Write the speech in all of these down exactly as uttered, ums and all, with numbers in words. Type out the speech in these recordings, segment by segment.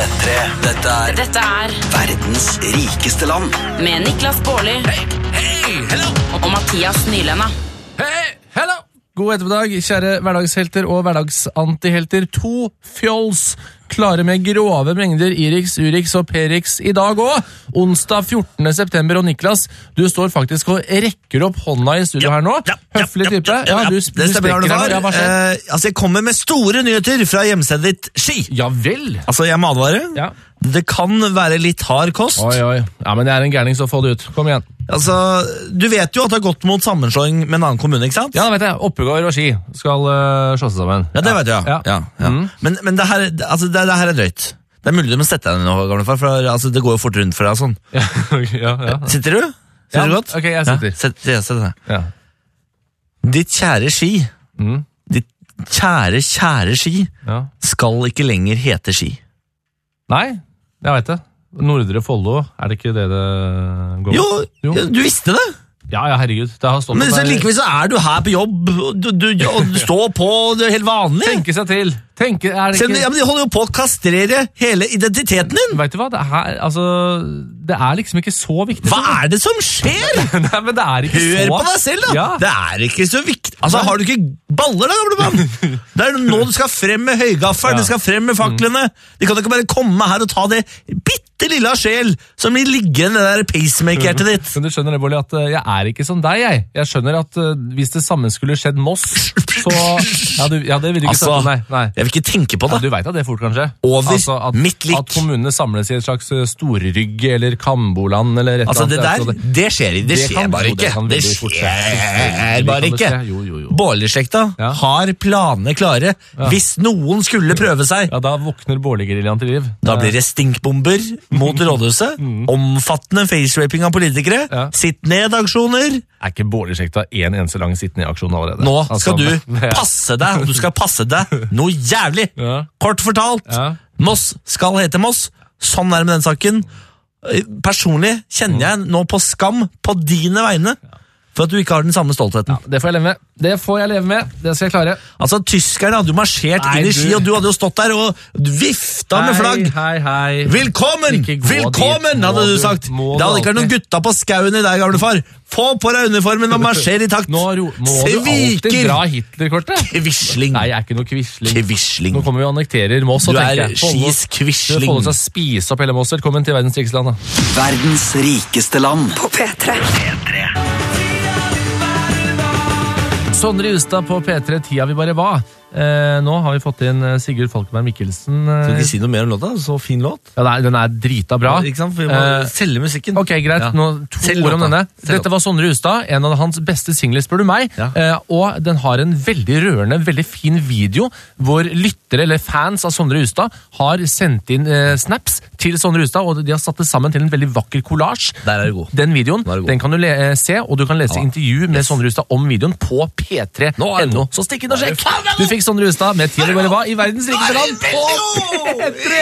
tre. Dette er Dette er verdens rikeste land. med Niklas Baarli Hei, hei, hello, og Mathias Nylenda. hei, hello. God ettermiddag, kjære hverdagshelter og hverdagsantihelter. To fjols klare med grove mengder Irix, Urix og Perix i dag også. Onsdag fjortende september, og Niklas, du står faktisk og rekker opp hånda i studio her nå. Ja, Høflig ja, type. ja, ja, Ja, du, det du stemmer, strekker Arne her. Ja, hva far. skjer? Eh, altså, jeg kommer med store nyheter fra hjemstedet ditt, Ski. Ja vel. Altså, jeg må advare. Ja. Det kan være litt hard kost. Oi, oi. Ja, men jeg er en gærning, så få det ut. Kom igjen. Altså, du vet jo at det har gått mot sammenslåing med en annen kommune, ikke sant? Ja, da vet jeg. Oppegård og Ski skal uh, slå seg sammen. Ja, det vet jeg, ja. Ja. ja, ja. Mhm. Men, men det, her, altså, det, det her er drøyt. Det er mulig du må sette deg ned nå, gamle far, for altså, det går jo fort rundt for deg og sånn. Ja, ok, ja, ja. Sitter du? Sitter Ja, du godt? ok, jeg sitter. Ja, sett, ja, sett deg. Ja. Ditt kjære Ski, Mm. ditt kjære, kjære Ski, Ja. skal ikke lenger hete Ski. Nei, jeg vet det. Nordre Follo, er det ikke det det går Jo, Jo. du visste det. Ja, ja, herregud. Det har stått Men på så der- likevel så er du her på jobb, og du, du, og du står på, det er helt vanlig. Tenke seg til. Tenke, er det Selv, ikke... ja, men de holder jo på å kastrere hele identiteten din. Vet du hva, det er, altså, det er liksom ikke så viktig. Hva er det som skjer? Nei, men det er ikke Hør så... på deg selv da. Ja. Det er ikke så viktig. Altså, har du ikke baller da, gamle mann? Det er nå du skal frem med høygafferen, Ja. du skal frem med faklene. De kan ikke bare komme her og ta det bitte lille av sjel som blir liggende det der pacemaker til ditt. Men du skjønner det, Bårli, at eh, jeg er ikke som deg, jeg. Jeg skjønner at eh, hvis det samme skulle skjedd Moss, så... Ja, du, ja det vil du ikke Altså, snakke om, nei. nei. jeg vil ikke tenke på Ja, det. du vet at det fort, kanskje? Over altså, at, mitt lik. At kommunene samles i et slags eh, storrygg eller Kamboland eller et Altså, eller det annet. der, det skjer, det Det skjer kan- bare jo, det ikke. kan Det veldig fort skje. skjer Kan bare det ikke. skje? Jo, jo, jo. Bårli-slekta Ja. har planene klare. Hvis noen skulle prøve seg, Ja, da våkner Bårli-geriljaen til liv. da blir det stinkbomber mot rådhuset, omfattende faceraping av politikere, Ja. sitt ned-aksjoner. Er ikke Bårli-slekta en eneste lang sittende-aksjon allerede? Nå Altså, skal du ja. passe deg, og du skal passe deg noe jævlig. Ja. Kort fortalt, Ja. Moss skal hete Moss. Sånn er det med den saken. Personlig kjenner jeg nå på skam på dine vegne, for at du ikke har den samme stoltheten. Det får jeg leve med. Det får jeg leve med. Det skal jeg klare. Altså, tyskerne hadde jo marsjert Nei, inn i du- Ski, og du hadde jo stått der og vifta med flagg. Hei, hei. Velkommen! Ikke gå Velkommen, dit. Må hadde du du- sagt. må Det du hadde ikke vært noen alltid. gutta på skauen i deg, gamle far. Få på deg uniformen og marsjer i takt. Nå ro, må du alltid Sviker! dra Hitler-kortet. Quisling. Nei, jeg er ikke noe quisling. Quisling. Nå kommer vi og annekterer Moss. Du og er tenker jeg, Follo- Skis quisling. Du får oss å spise opp hele Moss. Velkommen til verdens rikeste land. Da. Verdens rikeste land. På P tre. Sondre Justad på P tre, tida vi bare var. Eh, nå har vi fått inn eh, Sigurd Falkenberg Mikkelsen. Skal Eh, ikke si noe mer om låta? Så fin låt. ja, den er, den er drita bra. Ikke sant? For vi må Eh, selge musikken. Ok, greit. Ja. Nå to Selg ord om låta. denne. Selg Dette var Sondre Justad, en av hans beste singler, spør du meg. Ja. Eh, og den har en veldig rørende, veldig fin video, hvor lyttere eller fans av Sondre Justad har sendt inn eh, snaps til Sondre Justad, og de har satt det sammen til en veldig vakker collage. Der er du god. Den videoen, Nå er du god. den kan du le eh, se, og du kan lese Ja. intervju med Sondre Justad om videoen på p tre Nå er du punktum no. god. Så stikk inn og Nå er sjekk! du faen meg god. Du fikk Sondre Justad med tida det bare var i verdens rikeste land på P tre!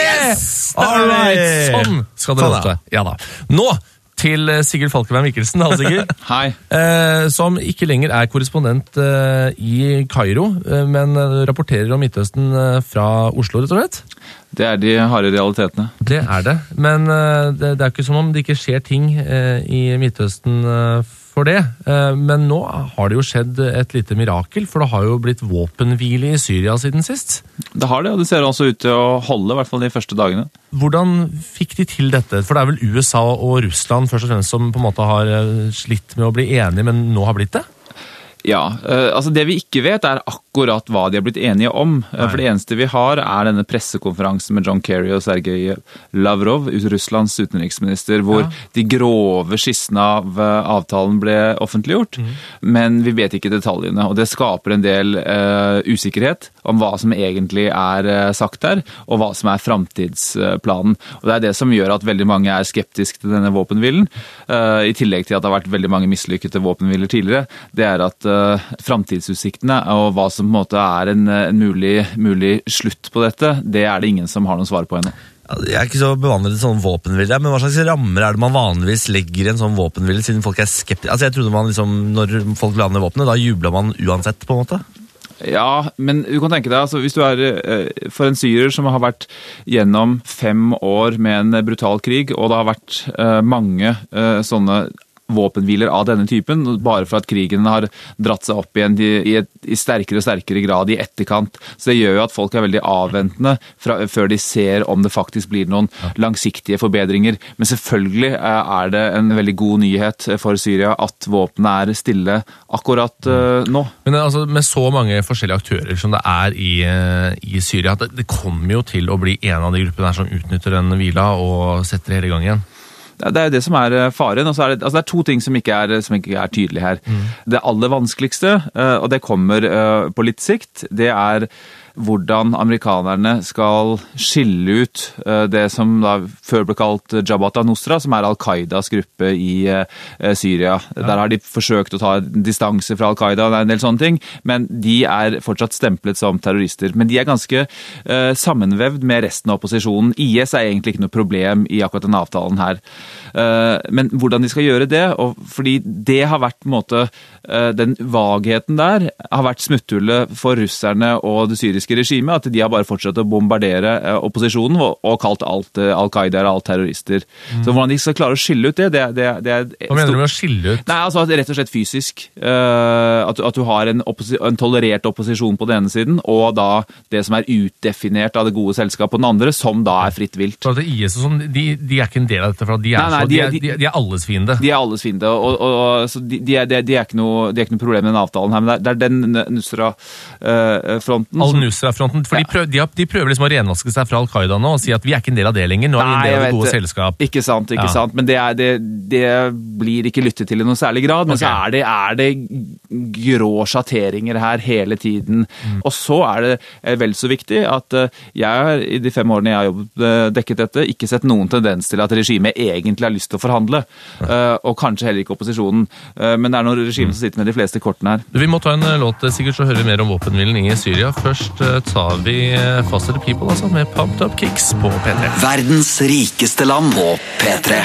All right, sånn skal det Sånn, låte. Ja da. Nå til eh, Sigurd Falkenberg Mikkelsen, da, Sigurd. Hei. Eh, som ikke lenger er korrespondent eh, i Kairo, eh, men eh, rapporterer om Midtøsten eh, fra Oslo, rett og slett. Det er de harde realitetene. Det er det, men eh, det, det er ikke som om det ikke skjer ting eh, i Midtøsten eh, for det. Eh, men nå har det jo skjedd et lite mirakel, for det har jo blitt våpenhvile i Syria siden sist. Det har det, og det ser også ut til å holde, i hvert fall de første dagene. Hvordan fikk de til dette? For det er vel U S A og Russland først og fremst som på en måte har eh, slitt med å bli enige, men nå har blitt det? Ja, eh, altså det vi ikke vet er akkurat hva de har blitt enige om. Eh, For det eneste vi har er denne pressekonferansen med John Kerry og Sergej Lavrov, Russlands utenriksminister, hvor Ja. de grove skissene av eh, avtalen ble offentliggjort. Men vi vet ikke detaljene, og det skaper en del eh, usikkerhet om hva som egentlig er eh, sagt her, og hva som er framtidsplanen. Og det er det som gjør at veldig mange er skeptiske til denne våpenhvilen. Eh, I tillegg til at det har vært veldig mange mislykkede våpenhviler tidligere, det er at uh, framtidsutsiktene og hva som på en måte er en, en mulig, mulig slutt på dette, det er det ingen som har noen svar på ennå. Jeg er ikke så bevandret i sånn våpenhvile, men hva slags rammer er det man vanligvis legger i en sånn våpenhvile, siden folk er skeptiske? Altså, jeg trodde man liksom, når folk la ned våpenet, da jublet man uansett, på en måte. Ja, men du kan tenke deg, altså, hvis du er eh, for en syrer som har vært gjennom fem år med en brutal krig, og det har vært eh, mange eh, sånne våpenhviler av denne typen, bare for at krigen har dratt seg opp igjen i, i, et, i sterkere og sterkere grad i etterkant. Så det gjør jo at folk er veldig avventende fra, før de ser om det faktisk blir noen langsiktige forbedringer. Men selvfølgelig er det en veldig god nyhet for Syria at våpnene er stille akkurat uh, nå. Men altså, med så mange forskjellige aktører som det er i, i Syria, det, det kommer jo til å bli en av de gruppene der som utnytter den hvila og setter det hele i gang igjen. Det er jo det som er faren, og så er det, altså det er to ting som ikke er, som ikke er tydelige her. Mm. Det aller vanskeligste, og det kommer på litt sikt, det er hvordan amerikanerne skal skille ut det som da før ble kalt Jabhat al-Nusra, som er Al-Qaidas gruppe i Syria. Ja. Der har de forsøkt å ta distanse fra Al-Qaida, det er en del sånne ting, men de er fortsatt stemplet som terrorister. Men de er ganske uh, sammenvevd med resten av opposisjonen. I S er egentlig ikke noe problem i akkurat den avtalen her. Uh, men hvordan de skal gjøre det, og fordi det har vært på en måte, uh, den vagheten der, har vært smutthullet for russerne og det syriske regimet, at de har bare fortsatt å bombardere eh, opposisjonen og, og kalt alt eh, Al-Qaida og alt terrorister. Mm. Så hvordan de skal klare å skille ut det, det, det, det er... Hva mener du med å skille ut? Nei, altså rett og slett fysisk. Uh, at, at du har en, en tolerert opposisjon på den ene siden, og da det som er utdefinert av det gode selskap på den andre, som da er fritt vilt. Så at I S og sånn, de, de er ikke en del av dette, for de er, nei, nei, så, de, er, de, de er alles fiende. De er alles fiende, og, og, og så de, de, er, de, er ikke noe, de er ikke noe problem med den avtalen her, men det er, det er den Nusra-fronten. Uh, Nusra-fronten, for ja. de, prøver, de, har, de prøver liksom å renvaske seg fra Al-Qaida nå og si at vi er ikke en del av det lenger, nå er vi en del av det gode selskap. Ikke sant, ikke ja. sant, men det, er, det, det blir ikke lyttet til i noen særlig grad, men okay. så er det, er det grå sjatteringer her hele tiden. Mm. Og så er det vel så viktig at jeg har i de fem årene jeg har jobbet, dekket dette, ikke sett noen tendens til at regimet egentlig har lyst til å forhandle, ja. og kanskje heller ikke opposisjonen, men det er noen regimer mm. som sitter med de fleste kortene her. Vi må ta en låt, Sigurd, så hører vi mer om våpenhvilen i Syria. Først tar vi Faster People, altså, med Pumped Up Kicks på P tre. Verdens rikeste land på P tre.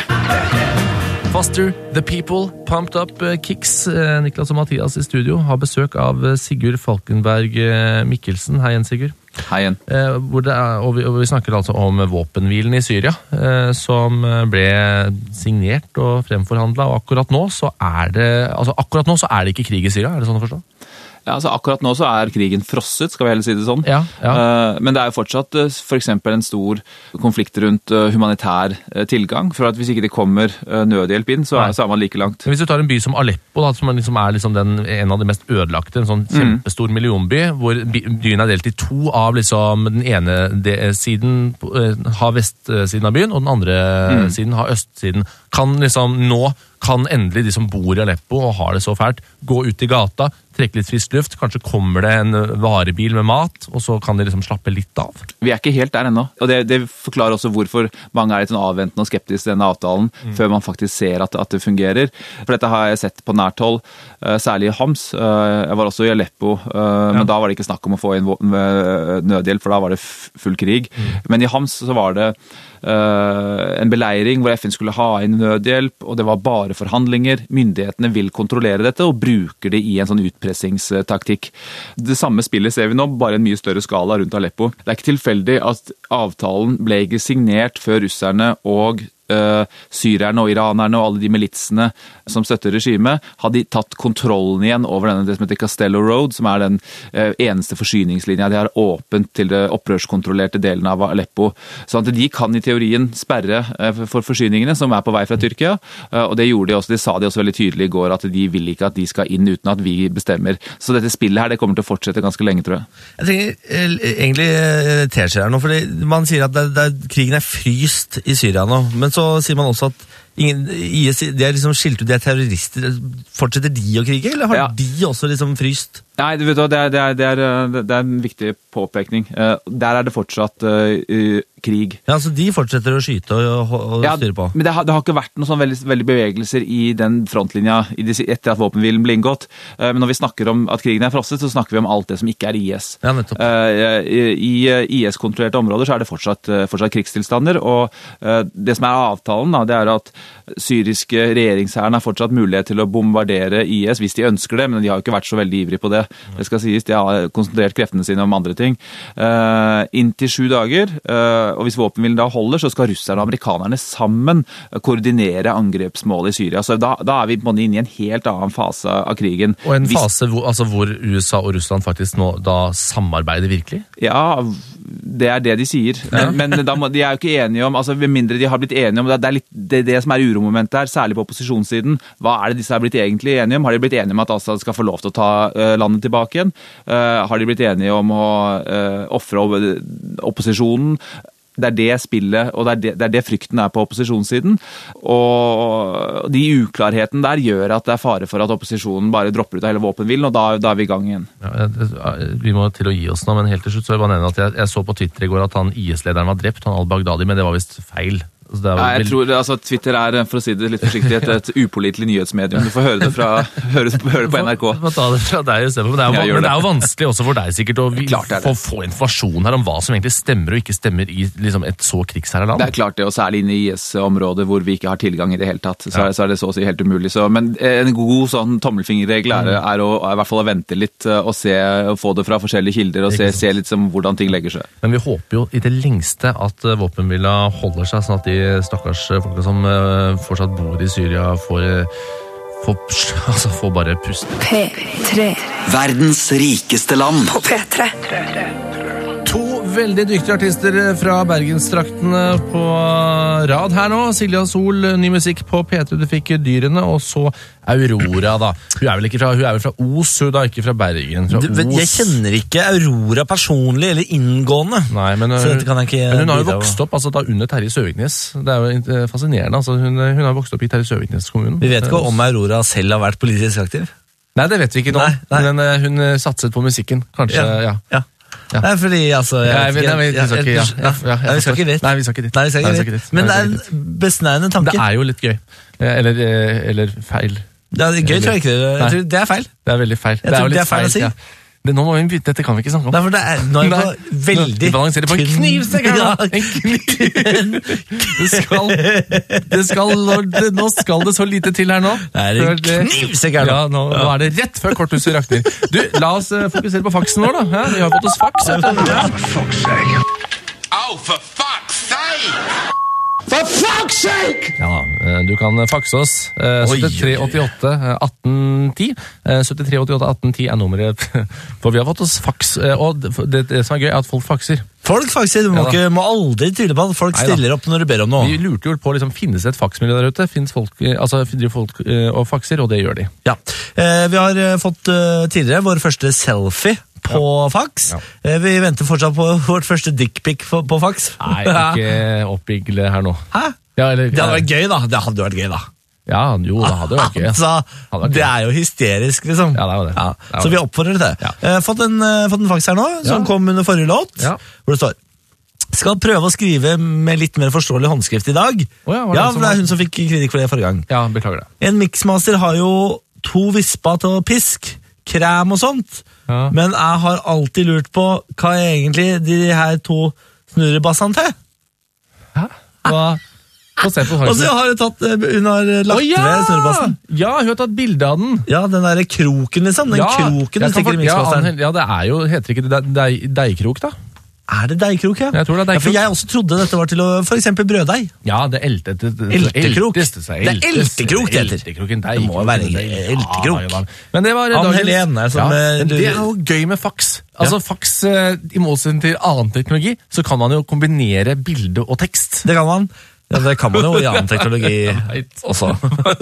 Faster The People, Pumped Up Kicks. Niklas og Mathias i studio har besøk av Sigurd Falkenberg Mikkelsen. Hei igjen, Sigurd. Hei igjen. Eh, hvor det er, og, vi, og vi snakker altså om våpenhvilen i Syria, eh, som ble signert og fremforhandlet, og akkurat nå så er det, altså akkurat nå så er det ikke krig i Syria, er det sånn å forstå? Ja, altså Akkurat nå så er krigen frosset, skal vi heller si det sånn. Ja, ja. Uh, men det er jo fortsatt uh, for eksempel en stor konflikt rundt uh, humanitær uh, tilgang. For at hvis ikke det kommer uh, nødhjelp inn, så er, så er man like langt. Men hvis du tar en by som Aleppo, da, som liksom er liksom den, en av de mest ødelagte, en sånn kjempestor mm. millionby, hvor byen er delt i to av liksom, den ene de, siden uh, har vestsiden av byen, og den andre mm. siden har østsiden. Kan liksom nå kan endelig de som bor i Aleppo og har det så fælt, gå ut i gata, trekke litt frisk luft, kanskje kommer det en varebil med mat, og så kan de liksom slappe litt av. Vi er ikke helt der ennå, og det, det forklarer også hvorfor mange er litt sånn avventende og skeptiske til denne avtalen, mm. før man faktisk ser at, at det fungerer. For dette har jeg sett på nært hold, særlig i Homs. Jeg var også i Aleppo, men ja. da var det ikke snakk om å få inn nødhjelp, for da var det full krig. Mm. Men i Homs så var det Uh, en beleiring hvor F N skulle ha inn nødhjelp, og det var bare forhandlinger. Myndighetene vil kontrollere dette og bruker det i en sånn utpressingstaktikk. Det samme spillet ser vi nå, bare en mye større skala rundt Aleppo. Det er ikke tilfeldig at avtalen ble ikke signert før russerne og Uh, syrerne og iranerne og alle de militsene som støtter regimet, hadde tatt kontrollen igjen over denne, det som heter Castello Road, som er den uh, eneste forsyningslinja de har åpent til det opprørskontrollerte delen av Aleppo. Så at de kan i teorien sperre uh, for forsyningene som er på vei fra Tyrkia, uh, og det gjorde de også, de sa de også veldig tydelig i går, at de vil ikke at de skal inn uten at vi bestemmer. Så dette spillet her, det kommer til å fortsette ganske lenge, tror jeg. Jeg tenker egentlig irriterer seg her nå, fordi man sier at det, det, krigen er fryst i Syria nå, men så så sier man også at ingen, I S, de er liksom skilt ut, de er terrorister. Fortsetter de å krige, eller har ja. de også liksom fryst? Nei, du vet hva, det er, det er, det er, det er en viktig påpekning. Der er det fortsatt uh, krig. Ja, så de fortsetter å skyte og, og ja, styre på? Men det har, det har ikke vært noen sånn veldig, veldig bevegelser i den frontlinja i de, etter at våpenhvilen ble inngått. Uh, men når vi snakker om at krigen er frosset, så snakker vi om alt det som ikke er I S. Ja, nettopp. Uh, I I S-kontrollerte områder så er det fortsatt, uh, fortsatt krigstilstander, og uh, det som er avtalen, da, det er at syriske regjeringshæren har fortsatt mulighet til å bombardere I S hvis de ønsker det, men de har jo ikke vært så veldig ivrige på det. det, det skal sies. De har konsentrert kreftene sine om andre ting. Uh, inntil sju dager, uh, og hvis våpenhvilen da holder, så skal russerne og amerikanerne sammen koordinere angrepsmål i Syria. Så da, da er vi på en måte inne i en helt annen fase av krigen. Og en Hvis, fase hvor, altså hvor U S A og Russland faktisk nå da samarbeider virkelig? Ja, det er det de sier. Men, men da må, de er jo ikke enige om, altså ved mindre de har blitt enige om, det er litt, det, er det som er uromomentet her, særlig på opposisjonssiden. Hva er det disse har blitt egentlig enige om? Har de blitt enige om at Assad skal få lov til å ta uh, landet tilbake igjen? Uh, har de blitt enige om å uh, offre opposisjonen? Det er det spillet, og det er det, det er det frykten er på opposisjonssiden. Og de uklarheten der gjør at det er fare for at opposisjonen bare dropper ut av hele våpenhvilen, og da, da er vi i gang igjen. Ja, vi må til å gi oss nå, men helt til slutt så vil jeg bare nevne at jeg, jeg så på Twitter i går at han I S-lederen var drept, han al-Baghdadi, men det var visst feil. Altså, det er Nei, jeg vel... tror altså, Twitter er, for å si det litt forsiktig, et, et upålitelig nyhetsmedium. Du får høre det, fra, høre, høre det på N R K. Få ta det fra deg i stedet, men det er, jo, Ja, men det. det er jo vanskelig også for deg sikkert å vi, Klart det er få, det. få informasjon her om hva som egentlig stemmer og ikke stemmer i liksom, et så krigsherra land. Det er klart det, og særlig inne i I S-områder hvor vi ikke har tilgang i det hele tatt. Så, er, så er det så å si helt umulig. Så, men en god sånn tommelfingerregel er, er, å, er i hvert fall å vente litt og se, og få det fra forskjellige kilder og se, se litt som hvordan ting legger seg. Men vi håper jo i det lengste at uh, våpenhvila holder seg, sånn at de stakkars folka som uh, fortsatt bor i Syria får, uh, får, altså, får bare puste. P tre. Verdens rikeste land. På P tre. To veldig dyktige artister fra Bergenstraktene på rad her nå. Silja Sol, ny musikk på P tre, du fikk Dyrene, og så Aurora da. Hun er vel ikke fra, hun er vel fra Os, hun da, ikke fra Bergen. Fra Du, vet, jeg Os. kjenner ikke Aurora personlig, eller inngående. Nei, men, Så dette kan jeg ikke men hun har jo bidra med. vokst opp altså, da under Terje Søviknes. Det er jo eh, fascinerende. Altså, hun, hun har vokst opp i Terje Søviknes-kommunen. Vi vet ikke om Aurora selv har vært politisk aktiv. Nei, det vet vi ikke nå. Nei, nei. Men eh, hun eh, satset på musikken, kanskje. Ja. ja. Ja. Nei, fordi, altså jeg Ja, vet vi- ikke- nei, vi- vi skal ikke- ja, ja, ja, jeg Nei, vi skal forstår. ikke dit. Nei, vi skal ikke dit. Nei, vi skal Nei, ikke vi skal dit. ikke dit. Men det Nei, er vi skal en besnærende tanke. Det er jo litt gøy. Eh, Eller, eh, eller feil. Det er gøy, tror jeg ikke. Nei. Jeg tror det er feil. Det er veldig feil. Jeg tror jo det litt er feil å si. Ja. Det, nå må vi, dette kan vi ikke snakke om. Nei, for det er, nå er vi Nei. på veldig Vi balanserer på en tynn- knivsegg her nå. Ja. En kniv. Det skal, det skal, det, nå skal det så lite til her nå. Det er en Før det- knivsegg her nå. Ja, nå, nå er det rett før korthuset rakner. Du, la oss eh, fokusere på faksen vår da. Ja, vi har fått oss faks. vet du. Oh, for fuck's sake! Ja, eh, du kan fakse oss. Eh, Oi, syttitre åttiåtte atten ti. Eh, syttitre åttiåtte atten ti er nummeret. For vi har fått oss faks. eh, Og det, det som er gøy er at folk fakser. Folk faktisk, du må, Ja da. ikke, må aldri tvile på at folk Nei da. stiller opp når du ber om noe. Vi lurte jo på, liksom, finnes det et faksmiljø der ute? Finnes folk, eh, altså, driver folk eh, og fakser, og det gjør de. Ja. Eh, vi har eh, fått eh, tidligere vår første selfie på fax. Ja. Eh, vi venter fortsatt på vårt første dickpic på, på fax. Nei, ikke oppbygle her nå. Hæ? Ja, eller, Det hadde vært gøy, da. Det hadde vært gøy, da. Ja, jo, det hadde vært gøy. Altså, Hadde vært det gøy. er jo hysterisk, liksom. Ja, det er jo det. Ja. Det er Så jo vi det. oppfordrer til det. Ja. Eh, fått, en, eh, fått en fax her nå, som Ja. kom under forrige låt, Ja. hvor det står skal prøve å skrive med litt mer forståelig håndskrift i dag. Å ja, var det ja, som for det var- er hun som fikk kritikk for det forrige gang. Ja, beklager det. En mixmaster har jo to vispa til pisk, krem og sånt, Ja. men jeg har alltid lurt på hva egentlig de her to snurrebassene til. Hæ? Hva? Få se på Og så faksen. har jeg tatt, eh, hun har lagt Å, ja! ved snurrebassen. Ja, hun har tatt bilde av den. Ja, den der kroken liksom, den Ja, kroken den jeg kan stikker i for- ja, mixmasteren. Angel- ja, det er jo, heter ikke det deig- deigkrok da? Er det deigkrok, ja? Jeg tror det er Ja, for deigkrok. jeg også trodde dette var til å, for eksempel brøddeig. Ja, det eltet, det, det, Eltekrok. elteste seg. Det er eltes- eltekrok det heter. Eltekroken, Det må være deigkroken, eltekrok. Ja, ja, men det var Ann dagens- Helene er som, ja, eh, men du- det er jo gøy med faks. Altså faks, eh, i motsetning til annen teknologi, så kan man jo kombinere bilde og tekst. Det kan man. Ja, det kan man jo i annen teknologi også.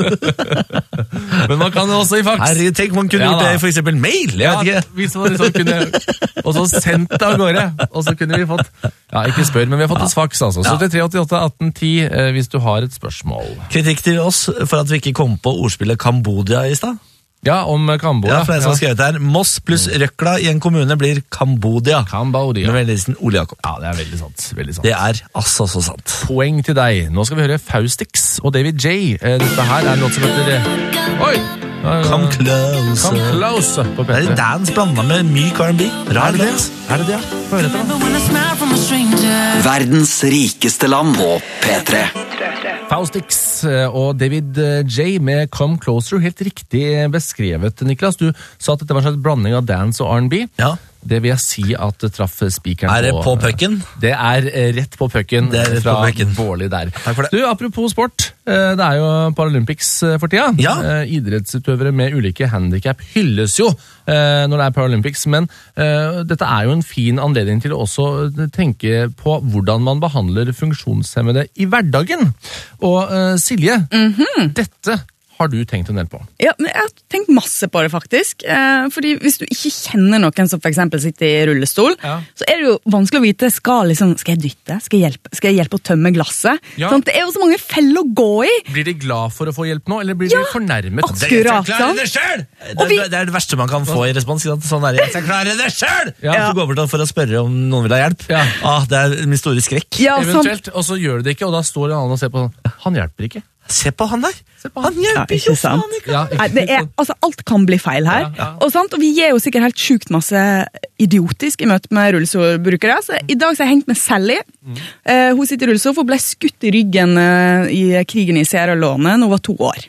Men man kan jo også i faks. Herregud, tenk man kunne Ja, gjort da. det i for eksempel mail. Jeg Ja, vet ikke. hvis man liksom kunne og så sendt det av gårde, og så kunne vi fått, ja, ikke spør, men vi har fått et faks, altså. Ja. syttitre åttiåtte atten ti, eh, hvis du har et spørsmål. Kritikk til oss for at vi ikke kom på ordspillet Kambodia i stad. Ja, om Kambodia. Ja, for en som har skrevet her. Moss pluss Røkla i en kommune blir Kambodia. Kambodia. Med vennligheten Ole Jakob. Ja, det er veldig sant. Veldig sant. Det er altså så sant. Poeng til deg. Nå skal vi høre Faustix og David J. Eh, Dette her er en låt som heter Oi! Come close. Come close på Det er P tre. en dance blanda med myk R and B. Rar Er det det? dans. Er det det? Få høre etter, da. Verdens rikeste land på P tre. Acoustics og David J med Come Closer. Helt riktig beskrevet, Niklas. Du sa at dette var en slags blanding av dance og R and B. Ja. Det vil jeg si at det traff spikeren Er det på pucken? Det er rett på pucken Det er rett fra på pucken. Bårli der. Takk for det. Du, apropos sport, det er jo Paralympics for tida. Ja. Idrettsutøvere med ulike handicap hylles jo når det er Paralympics, men uh, dette er jo en fin anledning til å også tenke på hvordan man behandler funksjonshemmede i hverdagen. Og uh, Silje, mm-hmm. dette har du tenkt en del på? Ja, men jeg har tenkt masse på det faktisk. Eh, fordi hvis du ikke kjenner noen som for eksempel sitter i rullestol, ja. så er det jo vanskelig å vite, skal, liksom, skal jeg dytte? Skal jeg hjelpe, skal jeg hjelpe å tømme glasset? Ja. Sånn, det er jo så mange feller å gå i. Blir de glad for å få hjelp nå, eller blir Ja, de fornærmet? akkurat. Jeg skal klare det selv! Det, vi- er- det er det verste man kan få i respons. ikke sant? Sånn der, jeg skal klare det selv! Ja. Så går bort for å spørre om noen vil ha hjelp. Ja. Ah, det er min store skrekk. Ja, sånn, Eventuelt, og så gjør de det ikke, og da står en annen og ser på. Han hjelper ikke. Se på han der! på han han. hjelper Ja, ikke sant. faen ikke! Ja, Nei, det er, altså, alt kan bli feil her. Ja, ja. Og, sant? og vi gir jo sikkert helt sjukt masse idiotisk i møte med rullestolbrukere. Så I dag så har jeg hengt med Sally. Mm. Eh, hun sitter i rullestol, for hun ble skutt i ryggen eh, i krigen i Sierra Leone når hun var to år.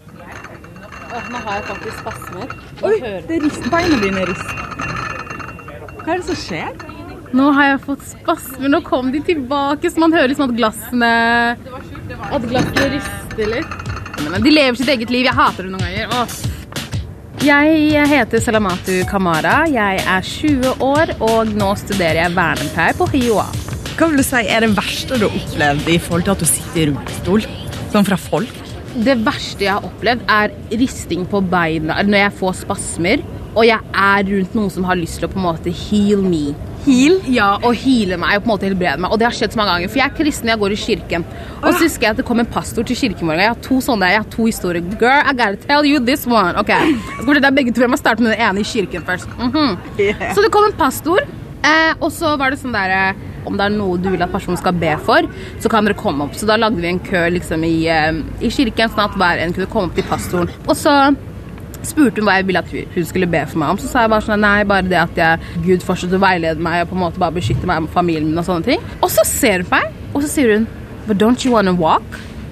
Nå har jeg faktisk spasmer. Oi, det rister beina dine rister. Hva er det som skjer? Nå har jeg fått spasmer. Nå kom de tilbake, så man hører liksom at glassene At glassene rister litt. Men de lever sitt eget liv. Jeg hater det noen ganger. Åh. Jeg heter Salamatu Kamara. Jeg er tjue år, og nå studerer jeg vernepleie på H I O A. Hva vil du si er det verste du har opplevd i forhold til at du sitter i rullestol? Sånn fra folk? Det verste jeg har opplevd er risting på beina når jeg får spasmer, og jeg er rundt noen som har lyst til å på en måte heal me. Heal? Ja, og heale meg og på en måte helbrede meg. Og det har skjedd så mange ganger, for jeg er kristen, jeg går i kirken. Og så husker jeg at det kom en pastor til kirken morgen. Jeg har to sånne, jeg har to historier. Girl, I gotta tell you this one. Ok, jeg skal fortelle deg begge to. Jeg må starte med den ene i kirken først. Mhm. Yeah. Så det kom en pastor, eh, og så var det sånn der, eh, om det er noe du vil at personen skal be for, så kan dere komme opp. Så da lagde vi en kø liksom i, eh, i kirken, sånn at hver en kunne komme opp til pastoren. Og så spurte hun hva jeg ville at hun skulle be for meg om, så sa jeg bare sånn, nei, bare det at jeg, Gud fortsetter å veilede meg og på en måte bare beskytte meg og familien min og sånne ting. Og så ser hun på meg, og så sier hun, but don't you wanna walk?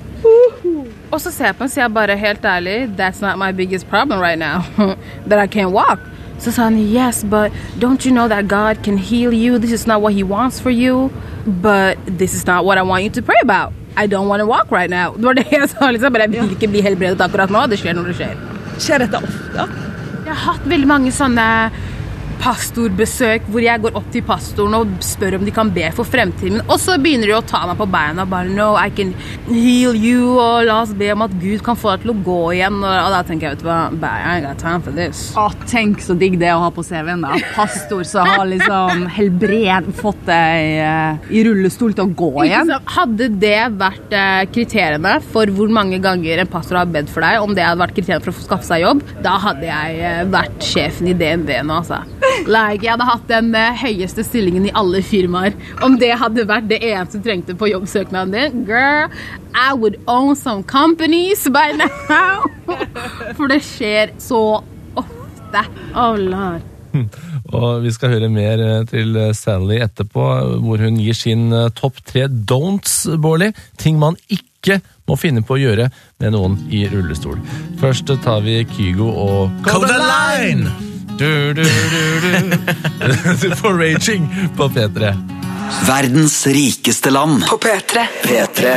Og så ser jeg på henne, så jeg bare helt ærlig, that's not my biggest problem right now, that I can't walk. Så sa han, yes, but don't you know that God can heal you? This is not what he wants for you, but this is not what I want you to pray about. I don't want to walk right now. Det var det jeg sa, liksom, men jeg vil ikke bli helbredet akkurat nå, det skjer når det skjer. Skjer dette ofte? Jeg har hatt veldig mange sånne pastorbesøk hvor jeg går opp til pastoren og spør om de kan be for fremtiden. Og så begynner de å ta meg på beina og bare, no, I can heal you, og la oss be om at Gud kan få deg til å gå igjen. Og, og da tenker jeg, vet du hva, I ain't got time for this. Å, tenk så digg det å ha på C V-en da. Pastor som har liksom helbred, fått deg uh, i rullestol til å gå igjen. Hadde det vært uh, kriteriene for hvor mange ganger en pastor har bedt for deg, om det hadde vært kriteriene for å skaffe seg jobb, da hadde jeg uh, vært sjefen i D N B nå, altså. Like, jeg hadde hatt den uh, høyeste stillingen i alle firmaer. Om det hadde vært det eneste du trengte på jobbsøknaden din, girl, I would own some companies by now. For det skjer så ofte. Oh lord. Og vi skal høre mer til Sally etterpå, hvor hun gir sin topp tre don'ts, Bårli. Ting man ikke må finne på å gjøre med noen i rullestol. Først tar vi Kygo og Codaline! Du, du, du, du. For Raging på P tre. Verdens rikeste land. På P tre. P tre.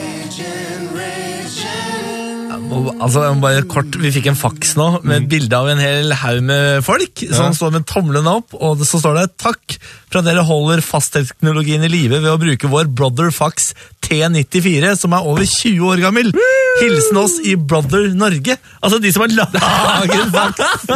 Altså, bare kort, vi fikk en fax nå med et bilde av en hel haug med folk som står med tomlene opp, og så står det takk for at dere holder fastteknologien i live ved å bruke vår Brother Fax T nittifire, som er over tjue år gammel. Hilsen oss i Brother Norge. Altså de som har laget fax.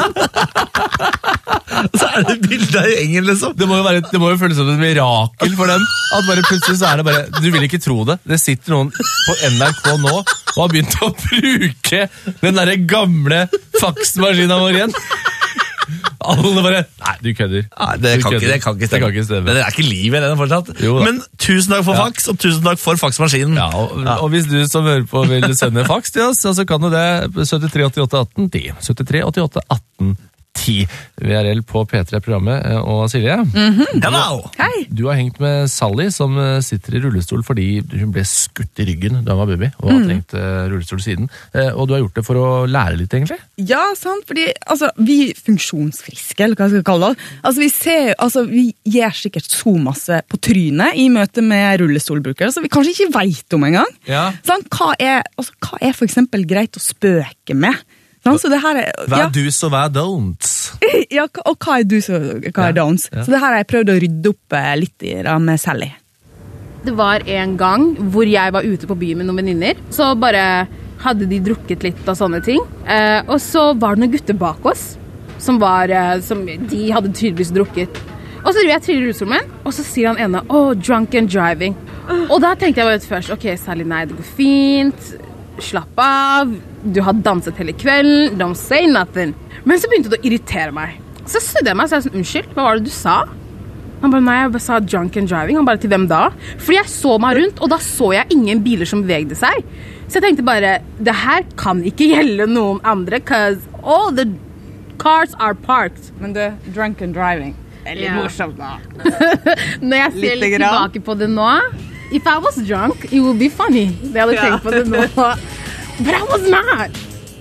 Så er det bildet av gjengen, liksom. Det må jo, være, det må jo føles som et mirakel for dem. At bare plutselig så er det bare, du vil ikke tro det. Det sitter noen på N R K nå og har begynt å bruke den der gamle faksmaskinen vår igjen. Alle bare, nei, du kødder. Nei, det, Du kan kødder. ikke, det kan ikke Det stemme. kan ikke stemme. Men det er ikke liv i den fortsatt. Jo da. Men tusen takk for Ja. fax, og tusen takk for faksmaskinen. Ja, og, og hvis du som hører på vil sende fax til oss, så kan du det syttitre åttiåtte atten ti. syttitre åttiåtte atten ti. V R L på P tre-programmet, og Silje, Hello! Hei! du har hengt med Sally, som sitter i rullestol fordi hun ble skutt i ryggen da hun var baby, og har trengt eh, rullestol siden. Eh, og du har gjort det for å lære litt, egentlig? Ja, sant, fordi altså, vi funksjonsfriske, eller hva jeg skal kalle det, altså, vi, ser, altså, vi gjør sikkert så masse på trynet i møte med rullestolbrukere, så vi kanskje ikke vet om engang. Ja. Sånn, hva, er, altså, hva er for eksempel greit å spøke med? Sånn, så det her er, Hva ja, er dus og hva er don'ts? ja, og hva er du så, hva er downs? ja. Så det her har jeg prøvd å rydde opp eh, litt i da, med Sally. Det var en gang hvor jeg var ute på byen med noen venninner. Så bare hadde de drukket litt og sånne ting. Eh, og så var det noen gutter bak oss som var, eh, som de hadde tydeligvis drukket. Og så driver jeg triller rullestolen min, og så sier han ene, «Åh, drunk and driving». Og da tenkte jeg bare først, ok, Sally, nei, det går fint. Slapp av, du har danset hele kvelden, don't say nothing. Men så begynte det å irritere meg. Så snudde jeg meg og sa sånn, unnskyld, hva var det du sa? Han bare, nei, jeg bare sa drunk and driving. Han bare, til hvem da? Fordi jeg så meg rundt, og da så jeg ingen biler som bevegde seg. Så jeg tenkte bare, det her kan ikke gjelde noen andre, cause all the cars are parked. Men du, drunk and driving. Det er litt Ja. morsomt da. Når jeg ser Lite litt grann. tilbake på det nå, if I was drunk, it would be funny. Det hadde jeg tenkt på det nå. But I was not.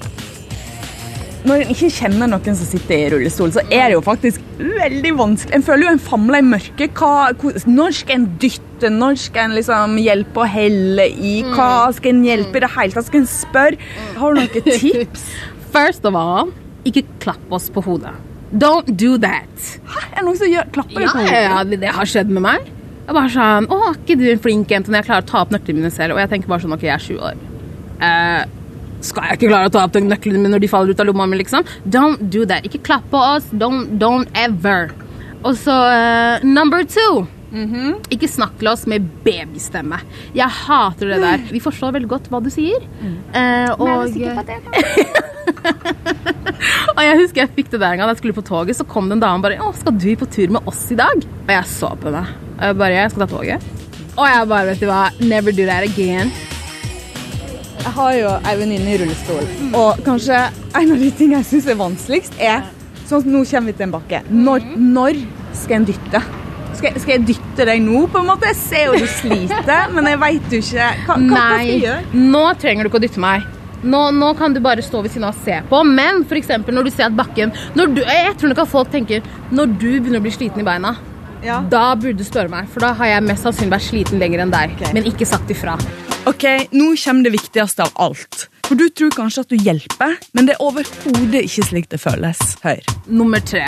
Når en ikke kjenner noen som sitter i rullestol, så er det jo faktisk veldig vanskelig. En føler jo en famler i mørket. Hva, hvor- når skal en dytte? Når skal en liksom hjelpe å helle i? Hva skal en hjelpe i det hele tatt? Skal en spørre? Har du noen tips? First of all, ikke klapp oss på hodet. Don't do that. Er det noen som gjør, klapper deg Ja, på ja, hodet? ja, det, det har skjedd med meg. Jeg bare sånn, å, er ikke du en flink jente når jeg klarer å ta opp nøklene mine selv? Og jeg tenker bare sånn, ok, jeg er sju år. Eh, skal jeg ikke klare å ta opp de nøklene mine når de faller ut av lomma mi, liksom? Don't do that. Ikke klapp på oss. Don't, don't ever. Og så, eh, number two. Ikke snakk til oss med babystemme. Jeg hater det der. Vi forstår veldig godt hva du sier. Eh, og... Og jeg husker jeg fikk det der en gang da jeg skulle på toget, så kom det en dame og bare, «Å, skal du på tur med oss i dag?» Og jeg så på henne. Og jeg bare, jeg skal ta toget. Og jeg bare, vet du hva, never do that again. Jeg har jo en venninne i rullestol, og kanskje en av de tingene jeg synes er vanskeligst er, sånn som nå kommer vi til en bakke, når, når skal en dytte? Skal, skal jeg dytte deg nå, på en måte? Jeg ser jo du sliter, men jeg vet jo ikke. Hva, hva, hva skal jeg gjøre? Nei, nå trenger du ikke å dytte meg. Nå, nå kan du bare stå ved siden av og se på, men for eksempel når du ser at bakken, når du, jeg tror nok at folk tenker, når du begynner å bli sliten i beina, Ja. da burde du spørre meg, for da har jeg mest sannsynlig vært sliten lenger enn deg, Ok. men ikke sagt ifra. Ok, nå kommer det viktigste av alt. For du tror kanskje at du hjelper, men det er overhodet ikke slik det føles. Hør. Nummer tre.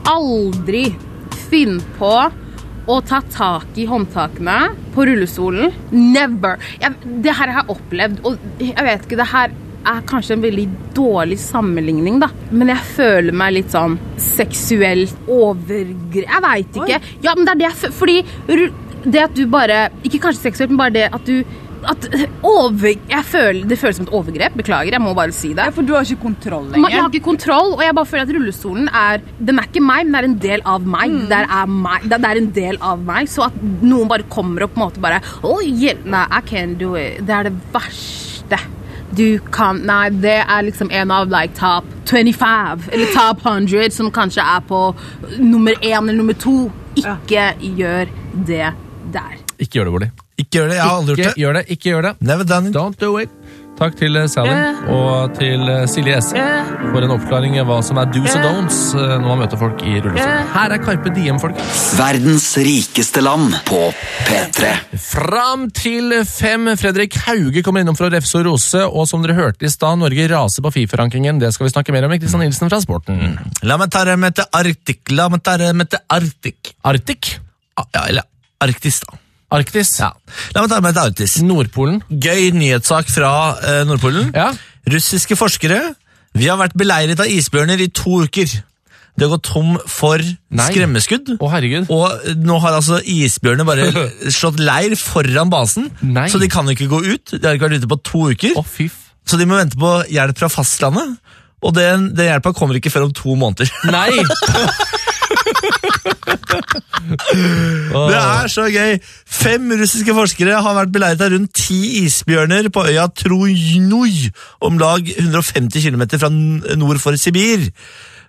Aldri finn på å ta tak i håndtakene på rullestolen. Never. Jeg, det her har jeg opplevd, og jeg vet ikke, det her er kanskje en veldig dårlig sammenligning, da. Men jeg føler meg litt sånn seksuelt overgrep. Jeg vet ikke. Ja, men det er det jeg føler, fordi ru- det at du bare, ikke kanskje seksuelt, men bare det at du at over, jeg føler, det føles som et overgrep. Beklager, jeg må bare si det. Ja, for du har ikke kontroll Men jeg lenger. har ikke kontroll, og jeg bare føler at rullestolen er, den er ikke meg, men det er en del av meg. Det, er meg. Det, det er en del av meg, så at noen bare kommer og på en måte bare, oh, yeah, nei, I can't do it. Det er det verste. Du kan, nei, det er liksom en av like top twenty-five, eller top hundred, som kanskje er på nummer én eller nummer to. Ikke gjør det der. Ikke gjør det, Bård. Ikke gjør det, jeg har aldri Ikke gjort det. gjør det, ikke gjør det. Never done it. Don't do it. Takk til eh, Sally og til eh, Silje S for en oppklaring av hva som er do's og don'ts eh, når man møter folk i rullestol. Her er Carpe Diem, folkens. Verdens rikeste land på P tre. Fram til fem. Fredrik Hauge kommer innom fra Refs og Rose, og som dere hørte i stad, Norge raser på FIFA-rankingen. Det skal vi snakke mer om med Kristian Nilsen fra Sporten. La meg ta det med til Arctic. La meg ta det med til Arctic. Arctic? Ah, Ja, eller Arktis, da. Arktis? Ja. La meg ta det med til Arktis. Nordpolen? Gøy nyhetssak fra eh, Nordpolen. Ja. Russiske forskere. Vi har vært beleiret av isbjørner i to uker. Det har gått tom for Nei. skremmeskudd. Å, herregud. Og nå har altså isbjørnene bare slått leir foran basen, Nei. så de kan ikke gå ut. De har ikke vært ute på to uker, Å, fy f... så de må vente på hjelp fra fastlandet. Og den, den hjelpa kommer ikke før om to måneder. Nei! Det er så gøy! Fem russiske forskere har vært beleiret av rundt ti isbjørner på øya Trojnoj, om lag hundre og femti kilometer fra n- nord for Sibir.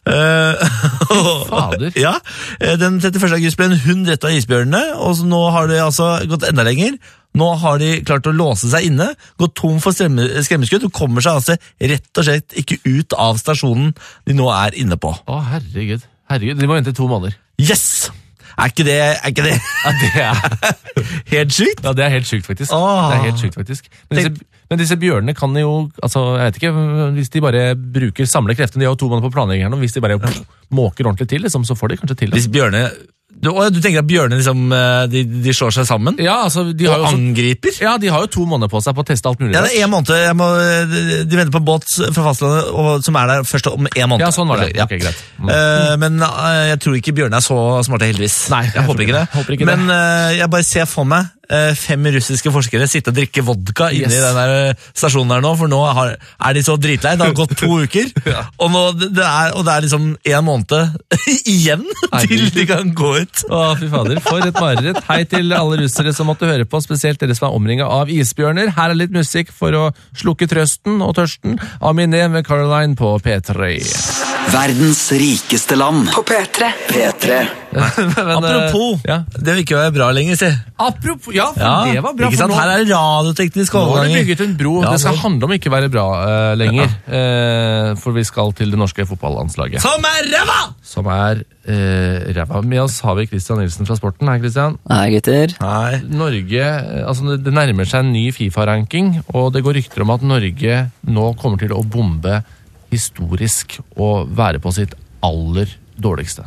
Uh, Fader. Ja, den trettiførste august ble en hund rett av isbjørnene, og så nå har det altså gått enda lenger. Nå har de klart å låse seg inne, gått tom for skremmeskudd, og kommer seg altså rett og slett ikke ut av stasjonen de nå er inne på. Å, herregud. Herregud, de må vente to måneder. Yes! Er ikke det, er ikke det? Ja, det er helt sykt? Ja, det er helt sykt faktisk. Åh. Det er helt sykt faktisk. Men disse, men disse bjørnene kan jo, altså, jeg vet ikke, hvis de bare bruker samle kreftene, de har jo to måneder på planleggingen, og hvis de bare pff, måker ordentlig til, liksom, så får de kanskje til det. Hvis bjørne... Du, du tenker at bjørnene liksom, de, de slår seg sammen? Ja, altså, de har og jo også, angriper? Ja, de har jo to måneder på seg på å teste alt mulig. Ja, det er en måned. Jeg må, de venter på båt fra fastlandet, og, som er der først om en måned. Ja, sånn var det. Ja. Ok, greit. Mm. Uh, men uh, jeg tror ikke bjørnene er så smarte, heldigvis. Nei, jeg, jeg håper ikke det. Håper ikke men uh, jeg bare ser for meg uh, fem russiske forskere sitte og drikke vodka yes. inne i den der stasjonen her nå, for nå har, er de så dritlei. Det har gått to uker, ja. og, nå, det er, og det er liksom en måned igjen til de kan gå ut. Å, fy fader. For et mareritt. Hei til alle russere som måtte høre på, spesielt dere som er omringet av isbjørner. Her er litt musikk for å slukke trøsten og tørsten. Aminé med Caroline på P tre. Verdens rikeste land på P tre. P tre. Men, apropos, ja. Det vil ikke være bra lenger, si. Apropos, ja, for ja, det var bra. Ikke sant? Nå, her er det radioteknisk overganger. Nå har det bygget en bro. Ja, det skal handle om ikke være bra uh, lenger. Ja. Uh, for vi skal til det norske fotballandslaget. Som er ræva! Som er uh, ræva. Med oss har vi Christian Nilsen fra Sporten. Hei, Christian. Hei, gutter. Hei. Norge, altså det nærmer seg en ny FIFA-ranking, og det går rykter om at Norge nå kommer til å bombe historisk og være på sitt aller dårligste.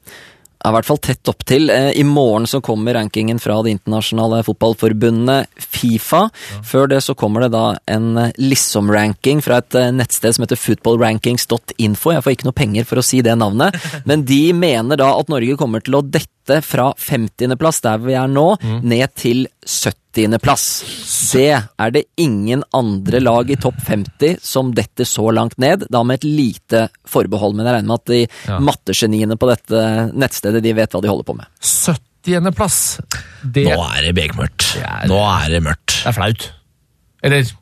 I hvert fall tett opp til. I morgen så kommer rankingen fra det internasjonale fotballforbundet FIFA. Ja. Før det så kommer det da en Lissom-ranking fra et nettsted som heter footballrankings dot info. Jeg får ikke noe penger for å si det navnet, men de mener da at Norge kommer til å dette fra femtiende plass, der vi er nå, mm. ned til syttiende plass. Det er det ingen andre lag i topp femti som detter så langt ned, da med et lite forbehold, men jeg regner med at de ja. mattegeniene på dette nettstedet, de vet hva de holder på med. syttiende plass. Det... Nå er det bekmørkt. Det er... Nå er det mørkt. Det er flaut. Eller,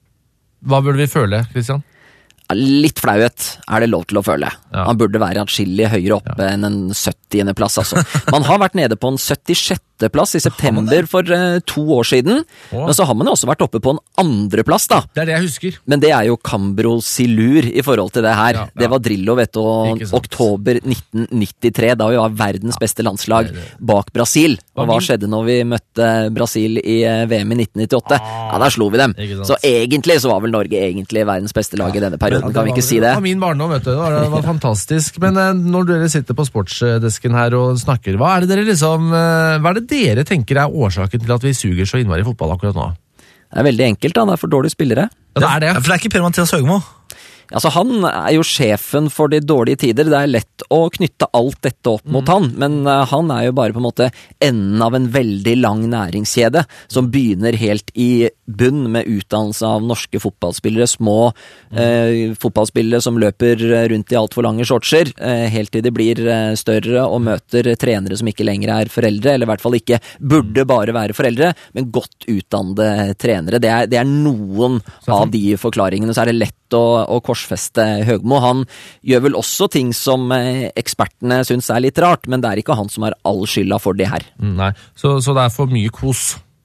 hva burde vi føle, Christian? Litt flauet er det lov til å føle. Ja. Man burde være atskillig høyere oppe ja. enn en syttiende plass. Altså. Man har vært nede på en syttisjette plass i september for uh, to år siden, Åh. men så har man jo også vært oppe på en andre plass da. Det er det jeg husker. Men det er jo Cambro Silur i forhold til det her. Ja, ja. Det var Drillo, vet du, og oktober nitten nittitre, da vi var verdens ja. beste landslag det det. bak Brasil. Og hva skjedde når vi møtte Brasil i V M i nitten nittiåtte? Ah, ja, da slo vi dem. Så egentlig så var vel Norge egentlig verdens beste lag i denne perioden, ja, kan vi ikke var, si det? Det var min barndom, vet du. Det var, det var fantastisk. Men uh, når dere sitter på sportsdesken her og snakker, hva er det dere liksom, uh, hva er det dere tenker er årsaken til at vi suger så innmari i fotball akkurat nå? Det er veldig enkelt da, det er for dårlige spillere. Ja, det er det. Ja, for det er ikke Per-Mathias Høgmo. Altså, han er jo sjefen for de dårlige tider. Det er lett å knytte alt dette opp mot mm. han, men uh, han er jo bare på en måte enden av en veldig lang næringskjede, som begynner helt i bunn med utdannelse av norske fotballspillere, små mm. uh, fotballspillere som løper rundt i alt for lange shortser, uh, helt til de blir uh, større og møter trenere som ikke lenger er foreldre, eller i hvert fall ikke burde bare være foreldre, men godt utdannede trenere. Det er, det er noen av de forklaringene, så er det lett å, å korsfeste Høgmo. Han gjør vel også ting som eh, ekspertene synes er litt rart, men det er ikke han som har all skylda for det her. Mm, nei, så, så det er for mye kos,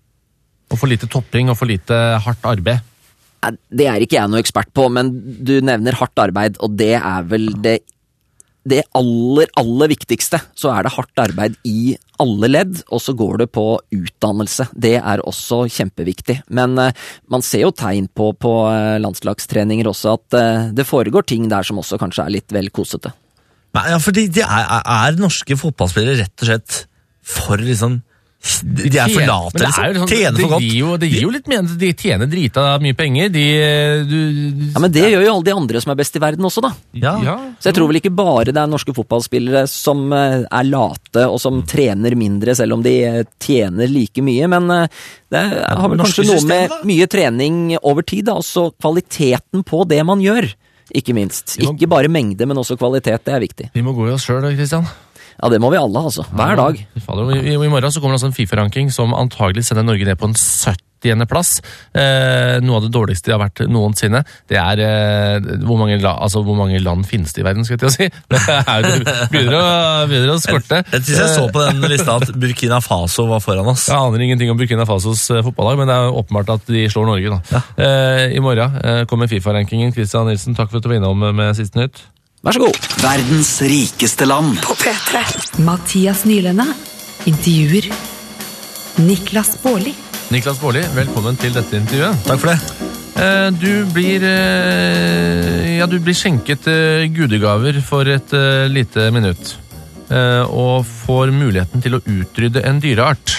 og for lite topping, og for lite hardt arbeid? Det er ikke jeg noe ekspert på, men du nevner hardt arbeid, og det er vel det det aller, aller viktigste. Så er det hardt arbeid i alle ledd, og så går det på utdannelse. Det er også kjempeviktig. Men uh, man ser jo tegn på på uh, landslagstreninger også at uh, det foregår ting der som også kanskje er litt vel kosete. Nei, ja, fordi det er, er norske fotballspillere rett og slett for liksom De er for late, liksom. Tjener for godt. De gir jo, de gir jo litt mer, de tjener drita mye penger. De, du, du, ja, men det gjør jo alle de andre som er best i verden også, da. Ja. Ja. Så jeg tror vel ikke bare det er norske fotballspillere som er late, og som trener mindre, selv om de tjener like mye. Men det har vel kanskje noe med mye trening over tid, da. Altså kvaliteten på det man gjør, ikke minst. Ikke bare mengde, men også kvalitet. Det er viktig. Vi må gå i oss selv, Christian. Ja, det må vi alle, altså. Hver dag. I, i, I morgen så kommer det altså en FIFA-ranking som antagelig sender Norge ned på en syttiende åttiende plass. Eh, noe av det dårligste de har vært noensinne. Det er eh, hvor, mange la, altså, hvor mange land finnes det i verden, skal jeg til å si. Det er, det begynner, å, begynner å skorte. Jeg, jeg synes jeg så på den lista at Burkina Faso var foran oss. Jeg aner ingenting om Burkina Fasos uh, fotballag, men det er åpenbart at de slår Norge. Da. Ja. Eh, I morgen eh, kommer FIFA-rankingen. Christian Nilsen, takk for at du var innom med Siste Nytt. Vær så god. Verdens rikeste land. På P tre. Mathias Nylenda intervjuer Niklas Baarli. Niklas Baarli, velkommen til dette intervjuet. Takk for det. Eh, du blir eh, ja, du blir skjenket eh, gudegaver for et eh, lite minutt. Eh, og får muligheten til å utrydde en dyreart.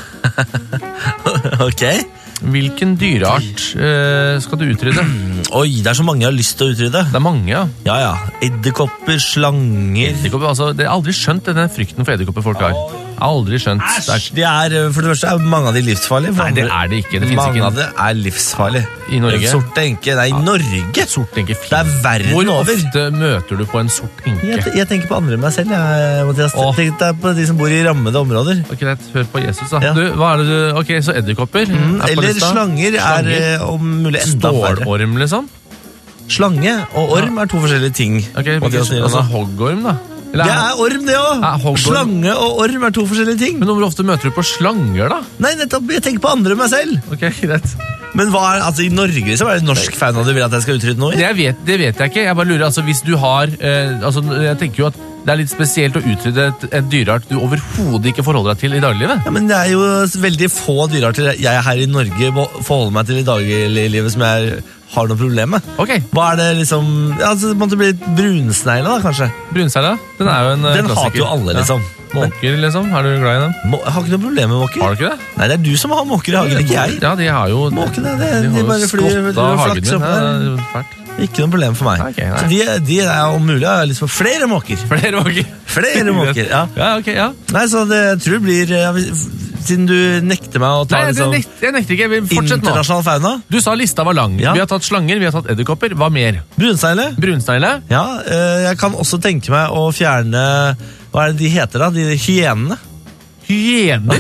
Ok. Hvilken dyreart eh, skal du utrydde? Oi, det er så mange jeg har lyst til å utrydde. Det er mange, ja. Ja, ja. Edderkopper, slanger. Edderkopper, altså, det er aldri skjønt denne frykten for edderkopper folk har. Jeg har aldri skjønt. Æsj, de er, for det første er mange av de livsfarlige. Nei, det er det ikke. Det finnes mange ikke. av det er livsfarlige. I Norge? Sort enke. Nei, i ja. Norge. Sort enke finnes. Det er verden Hvor over. Hvor ofte møter du på en sort enke? Jeg, jeg tenker på andre enn meg selv, jeg, Mathias. Jeg tenker på de som bor i rammede områder. Ok, greit. Hør på Jesus, da. Ja. Du, hva er det du... Ok, så edderkopper. Mm, eller slanger, slanger er om mulig enda verre. Stålorm, liksom? Slange og orm er to forskjellige ting. Ok, altså hoggorm, da? Eller, det er orm, det også. Slange og orm er to forskjellige ting. Men hvor ofte møter du på slanger, da? Nei, nettopp, jeg tenker på andre enn meg selv. Ok, greit. Men hva er, altså i Norge så er det norsk fan av du vil at jeg skal utrydde noe i? Det vet, det vet jeg ikke, jeg bare lurer, altså hvis du har, eh, altså jeg tenker jo at det er litt spesielt å utrydde et, et dyreart du overhodet ikke forholder deg til i dagliglivet. Ja, men det er jo veldig få dyrearter jeg her i Norge forholder meg til i dagliglivet som jeg har noe problem med. Ok. Hva er det liksom, ja, altså, det måtte bli brunsnegle da, kanskje? Brunsnegle, den er jo en Den klassiker. hater jo alle, liksom. Ja. Måker, liksom, er du glad i dem? Må, jeg har ikke noe problem med måker. Har du ikke det? Nei, det er du som har måker i hagen, ikke jeg. Ja, de har jo... Måkene, det, de, de, de bare flyr og flakser opp der. Ja, ikke noe problem for meg. Okay, så de, de er om mulig, jeg har lyst på flere måker. Flere måker? Flere måker, ja. Ja, ok, ja. Nei, så det jeg tror det blir, ja, siden du nekter meg å ta Nei, liksom, nekt, jeg nekter ikke, fortsett nå. Internasjonal fauna. Du sa lista var lang. Ja. Vi har tatt slanger, vi har tatt edderkopper. Hva mer? Brunsnegle. Brunsnegle? Ja, jeg kan også tenke meg å fjerne, hva er det de heter da? De hyenene. Hyener?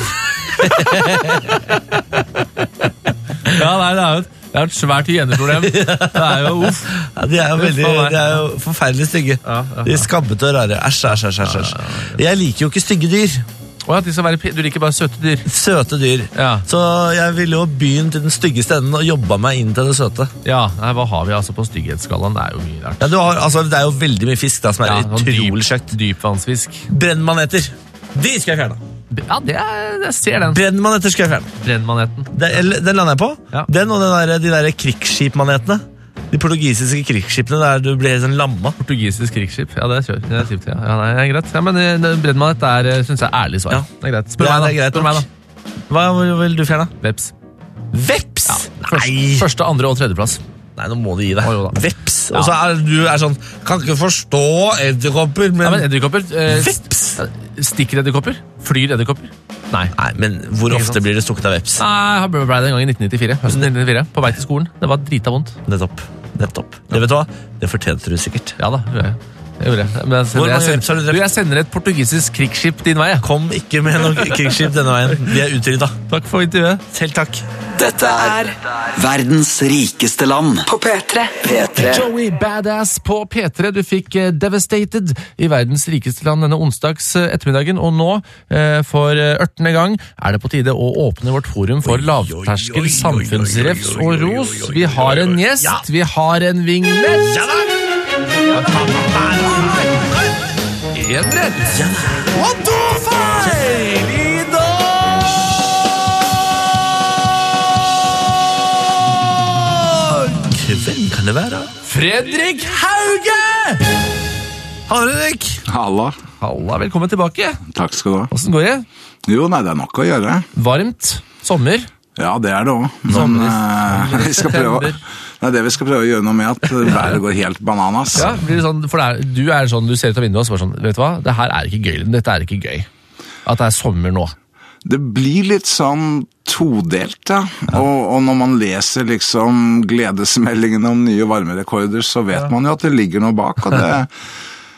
Ja, nei, det er jo et, det er et svært hyeneproblem. Det er jo uff. Ja, de er jo veldig, de er jo forferdelig stygge. Ja, ja, ja. De er skabbete og rare. Æsj, æsj, æsj, æsj. Ja, ja, ja. Jeg liker jo ikke stygge dyr. Åja, de skal være, du liker bare søte dyr. Søte dyr. Ja. Så jeg ville jo begynt til den styggeste enden og jobba meg inn til det søte. Ja, nei, hva har vi altså på stygghetsskalaen? Det er jo mye rart. Ja, du har, altså, det er jo veldig mye fisk da, som er ja, utrolig kjøkt. Dypvannsfisk. Brennmaneter. De skal jeg fjerne. Ja, det er, jeg ser den. Brennmaneter skal jeg fjerne. Brennmaneten. Den, den lander jeg på. Ja. Den og den der, de der krigsskipmanetene. De portugisiske krigsskipene der du blir helt sånn lamma. Portugisisk krigsskip, ja det er kjør. Det er typt, ja. Ja, nei, det er greit. Ja, men brennmanet er, synes jeg, ærlig svar. Ja. Det er greit. Spør, ja, meg, da. Greit, Spør meg da. Hva vil du fjerne? Veps. Veps? Ja, første, første, andre og tredjeplass. Nei, nå må du gi deg. Oh, Veps. Ja. Og så er du er sånn, kan ikke forstå edderkopper, men... Ja, men edderkopper... Eh, Veps? Stikker edderkopper? Flyr edderkopper? Nei. Nei, men hvor ofte blir det stukket av veps? Nei, jeg ble det en gang i nitten nittifire. Høsten nitten nittifire, på vei til skolen. Det var drita vondt. Nettopp. Nettopp. Det vet du hva? Det fortjente du sikkert. Ja da, det gjør jeg. Jeg, gjør jeg. Men jeg, sender, jeg, sender, du, jeg sender et portugisisk krigsskip din vei. Kom ikke med noe krigsskip denne veien. Vi er utrydda. Takk for intervjuet. Selv takk. Dette er verdens rikeste land på P tre. P tre. Joey Badass på P tre. Du fikk uh, Devastated i verdens rikeste land denne onsdags uh, ettermiddagen. Og nå, uh, for ørtende gang, er det på tide å åpne vårt forum for lavterskel samfunnsrefs og ros. Vi har en gjest, vi har en vignett. En rett. Og to feil i dag. Hvem kan det være? Fredrik Hauge! Halla, Fredrik. Halla. Halla, velkommen tilbake. Takk skal du ha. Hvordan går det? Jo, nei, det er nok å gjøre. Varmt, sommer. Ja, det er det også. Men uh, vi skal prøve, nei, det vi skal prøve å gjøre noe med at været går helt bananas. Ja, blir det sånn, for det er, du er sånn, du ser ut av vinduet og så er sånn, vet du hva, det her er ikke gøy, dette er ikke gøy. At det er sommer nå. Det blir litt sånn todelt, ja. ja. Og, og når man leser liksom gledesmeldingene om nye varmerekorder, så vet ja. man jo at det ligger noe bak, og det,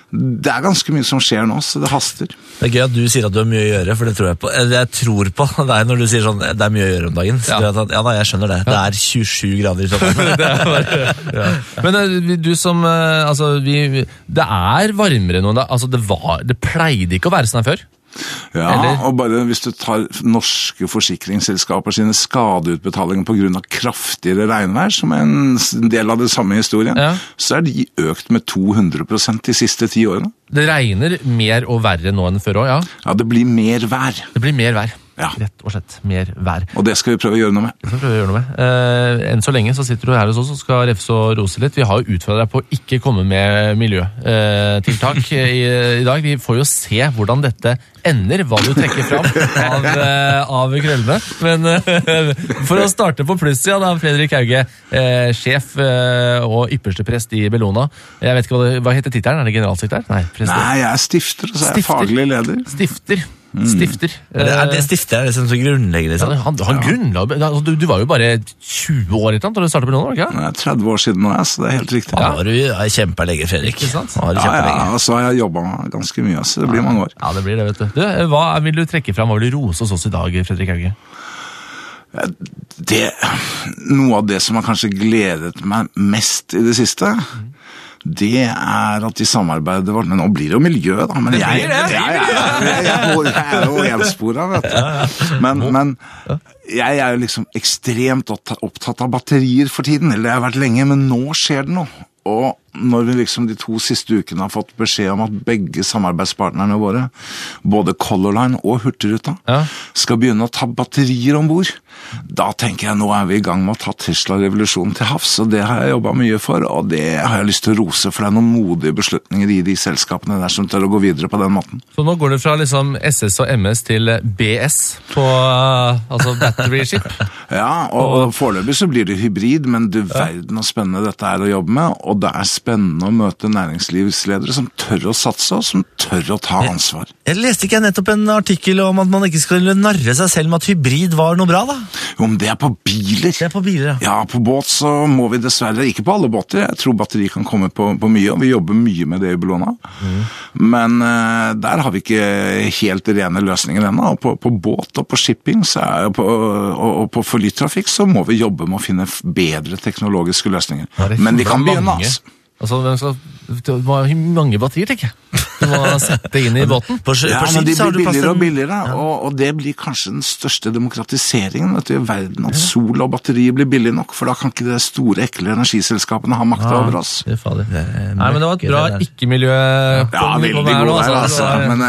Det er ganske mye som skjer nå, så det haster. Det er gøy at du sier at du har mye å gjøre, for det tror jeg på. Jeg tror på deg når du sier sånn, det er mye å gjøre om dagen. Så ja. At, ja da, jeg skjønner det. Det er tjuesju grader i Trondheim. det er bare, ja. Men du som, altså, vi, det er varmere nå, da. Altså, det, var, det pleide ikke å være sånn her før. Ja, Eller? Og bare hvis du tar norske forsikringsselskaper sine skadeutbetalinger på grunn av kraftigere regnvær, som er en del av det samme historien, ja. Så er de økt med to hundre prosent de siste ti årene. Det regner mer og verre nå enn før også, ja? Ja, det blir mer vær. Det blir mer vær. Ja. Rett og slett mer vær. Og det skal vi prøve å gjøre noe med. Det skal vi prøve å gjøre noe med. Uh, enn så lenge så sitter du her hos oss og skal refse og rose litt. Vi har jo utfordret deg på å ikke komme med miljøtiltak uh, i, i dag. Vi får jo se hvordan dette ender, hva du trekker fram av, uh, av krøllene. Men uh, for å starte på plussida da, Fredrik Hauge, uh, sjef uh, og ypperste prest i Bellona. Jeg vet ikke hva, det, hva heter tittelen? Er det generalsekretær? Nei, Nei, jeg er stifter, og så er jeg faglig leder. Stifter. Stifter. Mm. Det er det stifter, er det som grunnlegger liksom? Ja, han, han ja. grunnlag, du, du var jo bare tjue år etter da du startet på noen år, ikke? Nei, tretti år siden nå, så det er helt riktig. Ja, ja. Du er kjempelege, Fredrik. Ja, ja, ja, og så har jeg jobbet ganske mye, så det blir mange år. Ja, det blir det, vet du. du. Hva vil du trekke fram, hva vil du rose hos oss i dag, Fredrik Hauge? Det, noe av det som har kanskje gledet meg mest i det siste, mm. det er at de samarbeider vårt, men nå blir det jo miljø da, men jeg, jeg, jeg, jeg, jeg, jeg, jeg er jo ensporet, vet du. Men, men jeg er jo liksom ekstremt opptatt av batterier for tiden, eller det har vært lenge, men nå skjer det noe. Og når vi liksom de to siste ukene har fått beskjed om at begge samarbeidspartnerne våre, både Color Line og Hurtigruta, ja. skal begynne å ta batterier ombord, da tenker jeg nå er vi i gang med å ta Tesla-revolusjonen til havs, og det har jeg jobbet mye for, og det har jeg lyst til å rose, for det er noen modige beslutninger i de selskapene der som tør å gå videre på den måten. Så nå går det fra liksom S S og M S til B S på altså battery ship? Ja, og, og foreløpig så blir det hybrid, men du verden og spennende dette er å jobbe med, og det er spennende å møte næringslivsledere som tør å satse og som tør å ta ansvar. Jeg, jeg leste ikke jeg nettopp en artikkel om at man ikke skulle narre seg selv med at hybrid var noe bra da? Jo, men det er på biler. Det er på biler, ja. Ja, på båt så må vi dessverre, ikke på alle båter, jeg tror batteri kan komme på, på mye, og vi jobber mye med det i Bellona. Mm. Men uh, der har vi ikke helt rene løsninger ennå, og på, på båt og på shipping så er, på, og, og på flytrafikk så må vi jobbe med å finne bedre teknologiske løsninger. Men vi kan begynne, altså. Altså, det var mange batterier, tenker jeg. Du må sette inn i båten. På, ja, på men de blir billigere og billigere, ja. og, og det blir kanskje den største demokratiseringen vet du, i verden, at sol og batterier blir billig nok, for da kan ikke de store, ekle energiselskapene ha makt ja, over oss. Det er farlig. Det er Nei, men det var et bra ikke-miljø. Ja, veldig god der, altså. Men,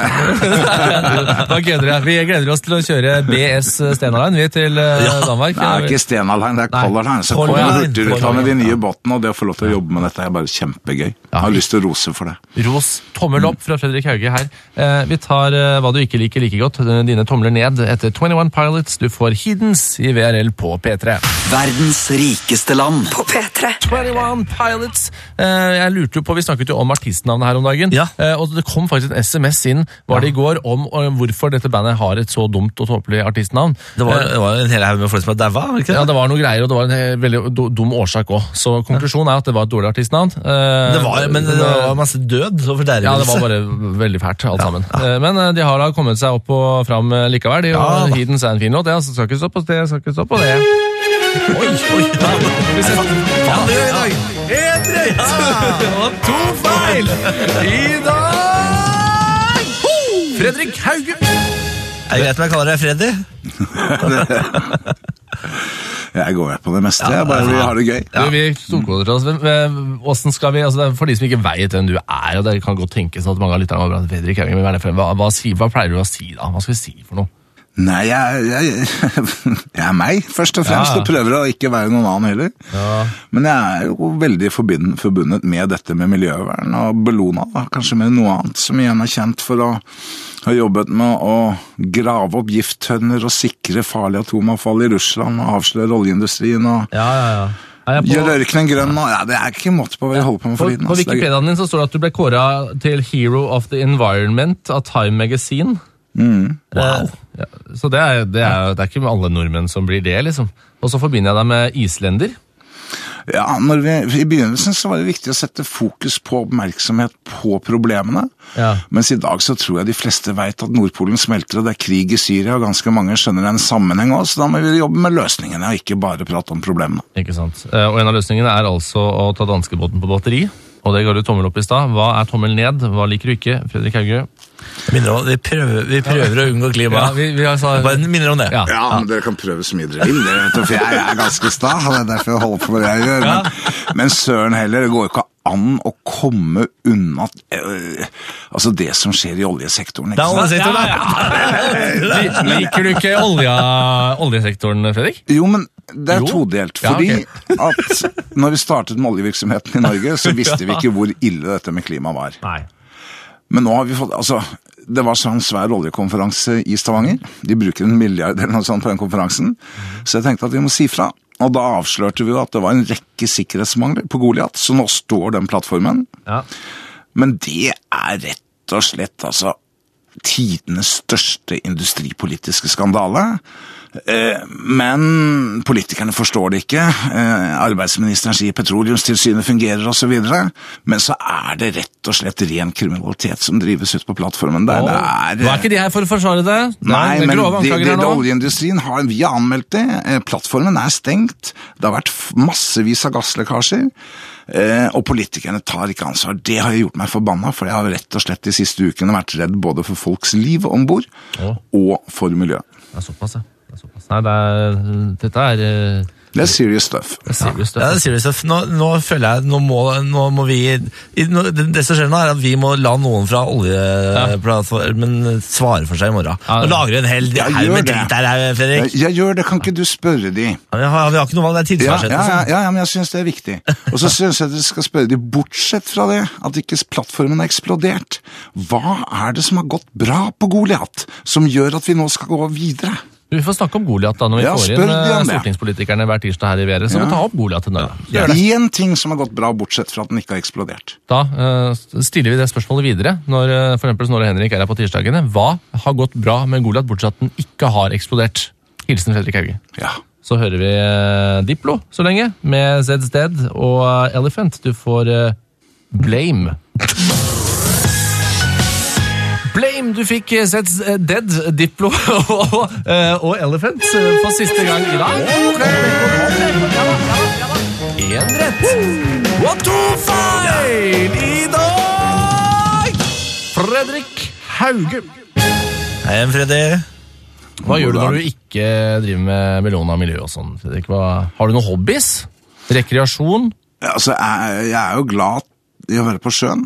da gleder jeg. Vi gleder oss til å kjøre B S Stena Line, vi til ja. Danmark. Nei, ikke Stena Line, det er Color Line. Så kommer Hurtigruta med de nye båtene, og det å få lov til å jobbe med dette er bare kjempegøy. Jeg har lyst til å rose for det. Ros, tommel opp fra Fredrik Hauge her. Eh, vi tar eh, hva du ikke liker like godt, dine tomler ned etter tjueén Pilots. Du får Hiddens i V R L på P tre. Verdens rikeste land på P tre. tjueén Pilots. Eh, jeg lurte jo på, vi snakket jo om artistnavnet her om dagen, ja. eh, og det kom faktisk en S M S inn, var det i går, om, om hvorfor dette bandet har et så dumt og tåpelig artistnavn. Det var, det var en hel haug med folk som var daua, ikke det? Ja, det var noe greier, og det var en veldig dum årsak også. Så konklusjonen er at det var et dårlig artistnavn. Eh, det var, men det var masse død og fordervelse. Ja, det var bare veldig fælt, alt sammen. Ja, ja. Men de har da kommet seg opp og fram likevel. De, ja, Hiddens er en fin låt, ja, så skal ikke stå på det, skal ikke stå på det. Oi, oi, ja. Vi ser faen det i dag. Helt rett! Og to feil i dag! Fredrik Hauge! Er det greit om jeg kaller deg Freddy? Jeg går på det meste, jeg bare vi har det gøy. Ja. Vi storkoder oss. Hvordan skal vi, altså for de som ikke vet hvem du er, og det kan godt tenkes at mange av lytterne var bra, Fredrik Hauge, hva, hva, hva, hva pleier du å si da? Hva skal vi si for noe? Nei, jeg, jeg, jeg er meg, først og fremst, ja. og prøver å ikke være noen annen heller. Ja. Men jeg er jo veldig forbundet, forbundet med dette med miljøvern, og Bellona, da, kanskje med noe annet, som igjen er kjent for å ha jobbet med å grave opp gifttønner og sikre farlig atomavfall i Russland, og avsløre oljeindustrien, og ja, ja, ja. På, gjør ørkenen grønn, og ja, det er ikke måte på hva jeg holder på med for tiden. På, på Wikipediaen din så står det at du ble kåret til Hero of the Environment av Time Magazine. Mm. Wow. Ja, så det er, det, er, det er ikke alle nordmenn som blir det, liksom. Og så forbinder jeg deg med islender. Ja, når vi, i begynnelsen så var det viktig å sette fokus på oppmerksomhet på problemene, Ja. mens i dag så tror jeg de fleste vet at Nordpolen smelter, og det er krig i Syria, og ganske mange skjønner en sammenheng også, så da må vi jobbe med løsningene, og ikke bare prate om problemene. Ikke sant. Eh, Og en av løsningene er altså å ta danskebåten på batteri, og det går du tommel opp i stad. Hva er tommel ned? Hva liker du ikke? Fredrik Hauge? Minner om, vi, prøver, vi prøver å unngå klima. Ja, vi, vi har sa... Bare minner om det. Ja. Ja, men dere kan prøve så mye dere vil, det, vet du, for jeg er ganske sta, og det er derfor jeg holder på med det jeg gjør. Men, men søren heller, det går jo ikke an å komme unna øh, altså det som skjer i oljesektoren. Det er Ikke sant? oljesektoren, da. Li- Liker du ikke olja, oljesektoren, Fredrik? Jo, men det er Jo. todelt, Ja, fordi ok. at når vi startet med oljevirksomheten i Norge, så visste vi ikke hvor ille dette med klima var. Nei. Men nå har vi fått, altså, det var sånn svær oljekonferanse i Stavanger. De bruker en milliard eller noe sånt på den konferansen. Så jeg tenkte at vi må si fra. Og da avslørte vi jo at det var en rekke sikkerhetsmangler på Goliat, så nå står den plattformen. Ja. Men det er rett og slett, altså, tidenes største industripolitiske skandale. Eh, men politikerne forstår det ikke. Eh, arbeidsministeren sier petroleumstilsynet fungerer og så videre. Men så er det rett og slett ren kriminalitet som drives ut på plattformen der. Det er, Nå er ikke de her for å forsvare det. Det er- Nei, det er men grove det, anklager det, her det nå. oljeindustrien har, vi har anmeldt det. Eh, Plattformen er stengt. Det har vært f- massevis av gasslekkasjer. Eh, og politikerne tar ikke ansvar. Det har gjort meg forbanna, for jeg har rett og slett de siste ukene vært redd både for folks liv ombord Å. og for miljøet. Det er såpass, ja. Det er såpass. Nei, det er, dette er, eh, Det er serious stuff. det er seriøst. Ja, det er seriøst. Nå, nå føler jeg, nå må, nå må vi i- nå, det, det som skjer nå er at vi må la noen fra oljeplattformen svare for seg i morgen. Ja, ja. Nå lager vi en hel Ja, haug gjør med det. dritt her, Fredrik. Jeg, jeg gjør det, kan ikke du spørre de? Vi har, vi har ikke noe valg, det er Ja, tidsvarsel. ja, ja, ja, men jeg synes det er viktig. Og så synes jeg dere skal spørre de, bortsett fra det, at ikke plattformen har eksplodert. Hva er det som har gått bra på Goliat, som gjør at vi nå skal gå videre? Vi får snakke om Goliat da, når vi Ja, får spør inn de eh, om det. stortingspolitikerne hver tirsdag her i V R, så Ja. vi tar opp Goliat til Norge. Gjør det. Én ting som har gått bra, bortsett fra at den ikke har eksplodert. Da eh, stiller vi det spørsmålet videre, når eh, for eksempel Snorre Henrik er her på tirsdagene. Hva har gått bra med Goliat, bortsett fra at den ikke har eksplodert? Hilsen Fredrik Hauge. Ja. Så hører vi eh, Diplo så lenge, med Zed's Dead og eh, Elephant. Du får eh, Blame. Blame, du fikk eh, Zed's eh, Dead, Diplo og, eh, og Elephant eh, for siste gang i dag. Én rett og to feil i dag! Fredrik Hauge. Hei, Freddy. Hva gjør du når du ikke driver med Melona miljø og sånn, Fredrik? Hva, har du noen hobbies? Rekreasjon? Altså, jeg, jeg er jo glad i å være på sjøen.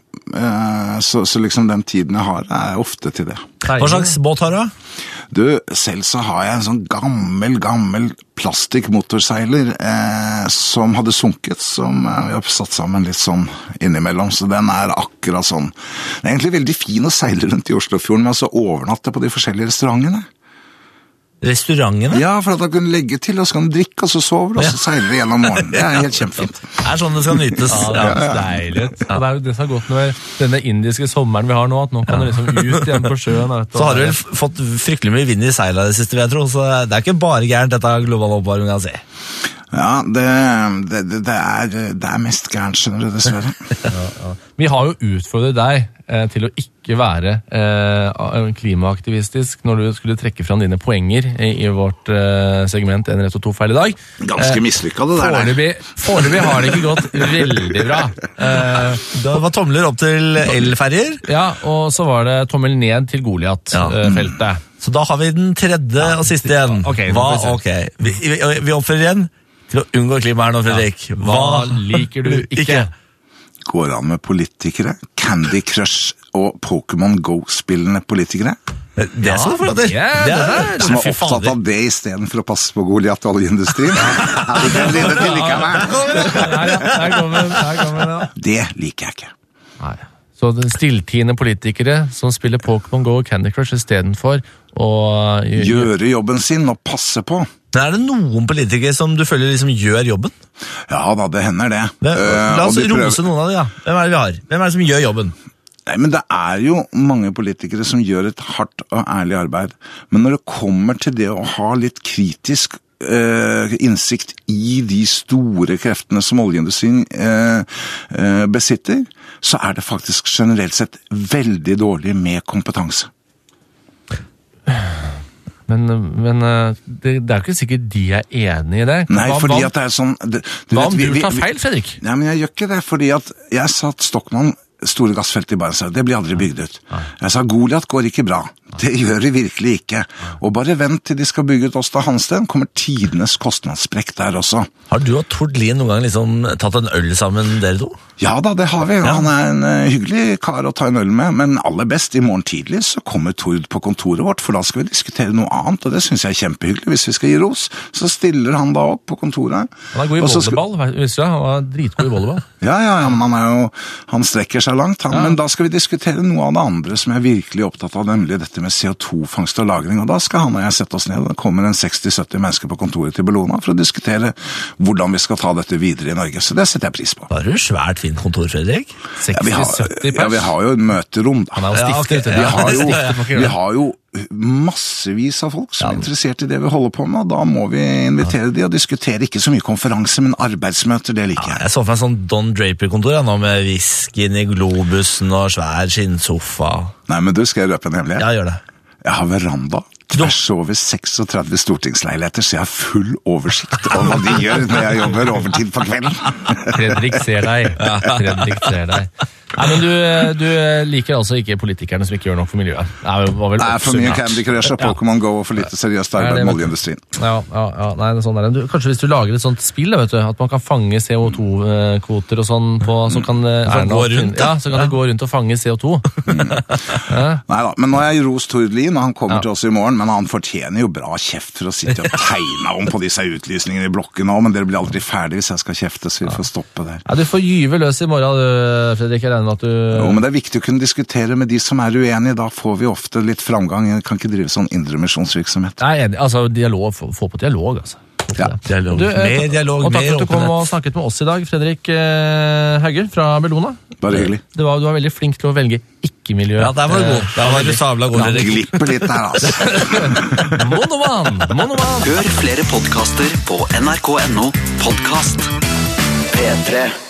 Eh, Så, så liksom den tiden jeg har, er ofte til det. Hva slags båt har du? Du, selv så har jeg en sånn gammel, gammel plastikkmotorseiler eh, som hadde sunket, som eh, vi har satt sammen litt sånn innimellom, så den er akkurat sånn. Det er egentlig veldig fin å seile rundt i Oslofjorden, men altså overnatte på de forskjellige restaurantene. Restaurantene? Ja, for at da kan du legge til, og så kan du drikke, og så sover du, og så seiler du gjennom morgenen. Det er helt kjempefint. Det er sånn det skal nytes. Ja, det er deilig. Ja, det er jo det som har gått med denne indiske sommeren vi har nå, at nå kan du liksom ut igjen på sjøen. Vet du, Så har du vel fått fryktelig mye vind i seila det siste, vil jeg tro, så det er ikke bare gærent dette global oppvarming jeg ser. Ja, det, det, det, det, er, det er mest gærent, skjønner du, dessverre. Ja, ja. Vi har jo utfordret deg eh, til å ikke være eh, klimaaktivistisk når du skulle trekke fram dine poenger i, i vårt eh, segment en rett og to feil i dag. Ganske mislykket det der. Foreløpig, foreløpig har det ikke gått veldig bra. Eh, Det var tomler opp til elferger. ja, og så var det tommel ned til Goliat-feltet. Så da har vi den tredje og siste igjen. Ok, Hva, nå får vi ok. Vi, vi, vi oppfører igjen til å unngå klima her nå, Fredrik. Hva liker du ikke? Går an med politikere, Candy Crush og Pokémon Go-spillende politikere, Det er sånn for at det, Ja, det det er, som er fy opptatt fader. av det i stedet for å passe på Goliat og oljeindustrien. Ja, det kan bli det til likevel. Her, ja, her kommer her kommer det. Ja. Det liker jeg ikke. Nei. Så den stilltiende politikere som spiller Pokémon Go og Candy Crush istedenfor å Gjøre jobben sin og passe på. Men er det noen politikere som du føler liksom gjør jobben? Ja da, det hender det. Det, Eh, la og oss de prøver- rose noen av dem, ja. Hvem er det vi har? Hvem er det som gjør jobben? Nei, men det er jo mange politikere som gjør et hardt og ærlig arbeid. Men når det kommer til det å ha litt kritisk uh, innsikt i de store kreftene som oljeindustrien uh, uh, besitter, så er det faktisk generelt sett veldig dårlig med kompetanse. Men, men det, det er jo ikke sikkert de er enige i det. Nei, hva, fordi hva, at det er sånn... Det, du hva vet, om vi, du tar vi, feil, Fredrik? Nei, men jeg gjør ikke det, fordi at jeg sa at Stockmann store gassfelt i Barentshavet, det blir aldri bygd ut. Jeg sa Goliat går ikke bra. Det gjør det virkelig ikke. Og bare vent til de skal bygge ut Åsta Hansten, kommer tidenes kostnadssprekk der også. Har du og Tord Lien noen gang liksom tatt en øl sammen, dere to? Ja da, det har vi. Han er en uh, hyggelig kar å ta en øl med, men aller best i morgen tidlig så kommer Tord på kontoret vårt, for da skal vi diskutere noe annet, og det synes jeg er kjempehyggelig. Hvis vi skal gi ros, så stiller han da opp på kontoret. Han er god i volleyball, visste du? Han var dritgod i volleyball. Ja, ja, ja, men han er jo, han strekker seg langt, han. Ja. Men da skal vi diskutere noe av det andre som jeg er virkelig opptatt av, nemlig dette med C O to-fangst og lagring, og da skal han og jeg sette oss ned. Det kommer en seksti til sytti mennesker på kontoret til Bellona for å diskutere hvordan vi skal ta dette videre i Norge, så det setter jeg pris på. Var det svært fint kontor, Fredrik? seksti til sytti pers? Ja, vi har jo et møterom. Da. Han er jo stiftet. Ja, okay. vi, har jo, vi har jo massevis av folk som er interessert i det vi holder på med, og da må vi invitere de og diskutere ikke så mye konferanse, men arbeidsmøter, det liker jeg. Ja, jeg så for meg sånn Don Draper-kontor, ja, nå med whiskyen i globusen og svær skinnsofa. Nei, men du, skal jeg røpe en hemmelighet? Ja, gjør det. Jeg har veranda tvers over seksogtredve stortingsleiligheter, så jeg har full oversikt over hva de gjør når jeg jobber overtid på kvelden. Fredrik ser deg. Fredrik ser deg. Nei, men du, du liker altså ikke politikerne som ikke gjør nok for miljøet. Nei, var vel Nei for mye Candy Crush og Pokémon Go og for lite seriøst arbeid med oljeindustrien. Ja, ja, ja, nei, sånn er det. Du, kanskje hvis du lager et sånt spill, vet du, at man kan fange C O to-kvoter og sånn på, så kan Erna gå rundt, ja, så kan det gå rundt og fange C O to. Mm. Ja. Nei da, men nå har jeg rost Tord Lien, og han kommer ja. til oss i morgen, men han fortjener jo bra kjeft for å sitte og tegne om på disse utlysningene i blokken nå, men dere blir aldri ferdig hvis jeg skal kjefte, så vi får stoppe der. Ja, du får gyve løs i morgen, du, Fredrik, jeg regner med at du... Jo, men det er viktig å kunne diskutere med de som er uenige, da får vi ofte litt framgang. Jeg kan ikke drive sånn indremisjonsvirksomhet. Nei, altså, dialog, få på dialog, altså. Ja. Dialog. Du, mer dialog, og takk mer for at du kom og snakket med oss i dag, Fredrik eh, Hauge fra Bellona. Bare hyggelig. Det var, du var veldig flink til å velge ikke-miljø. Ja, der var du god. Der var du sabla god. Det glipper litt der, altså. Monoman! Monoman! Hør flere podcaster på N R K punktum no podcast. P tre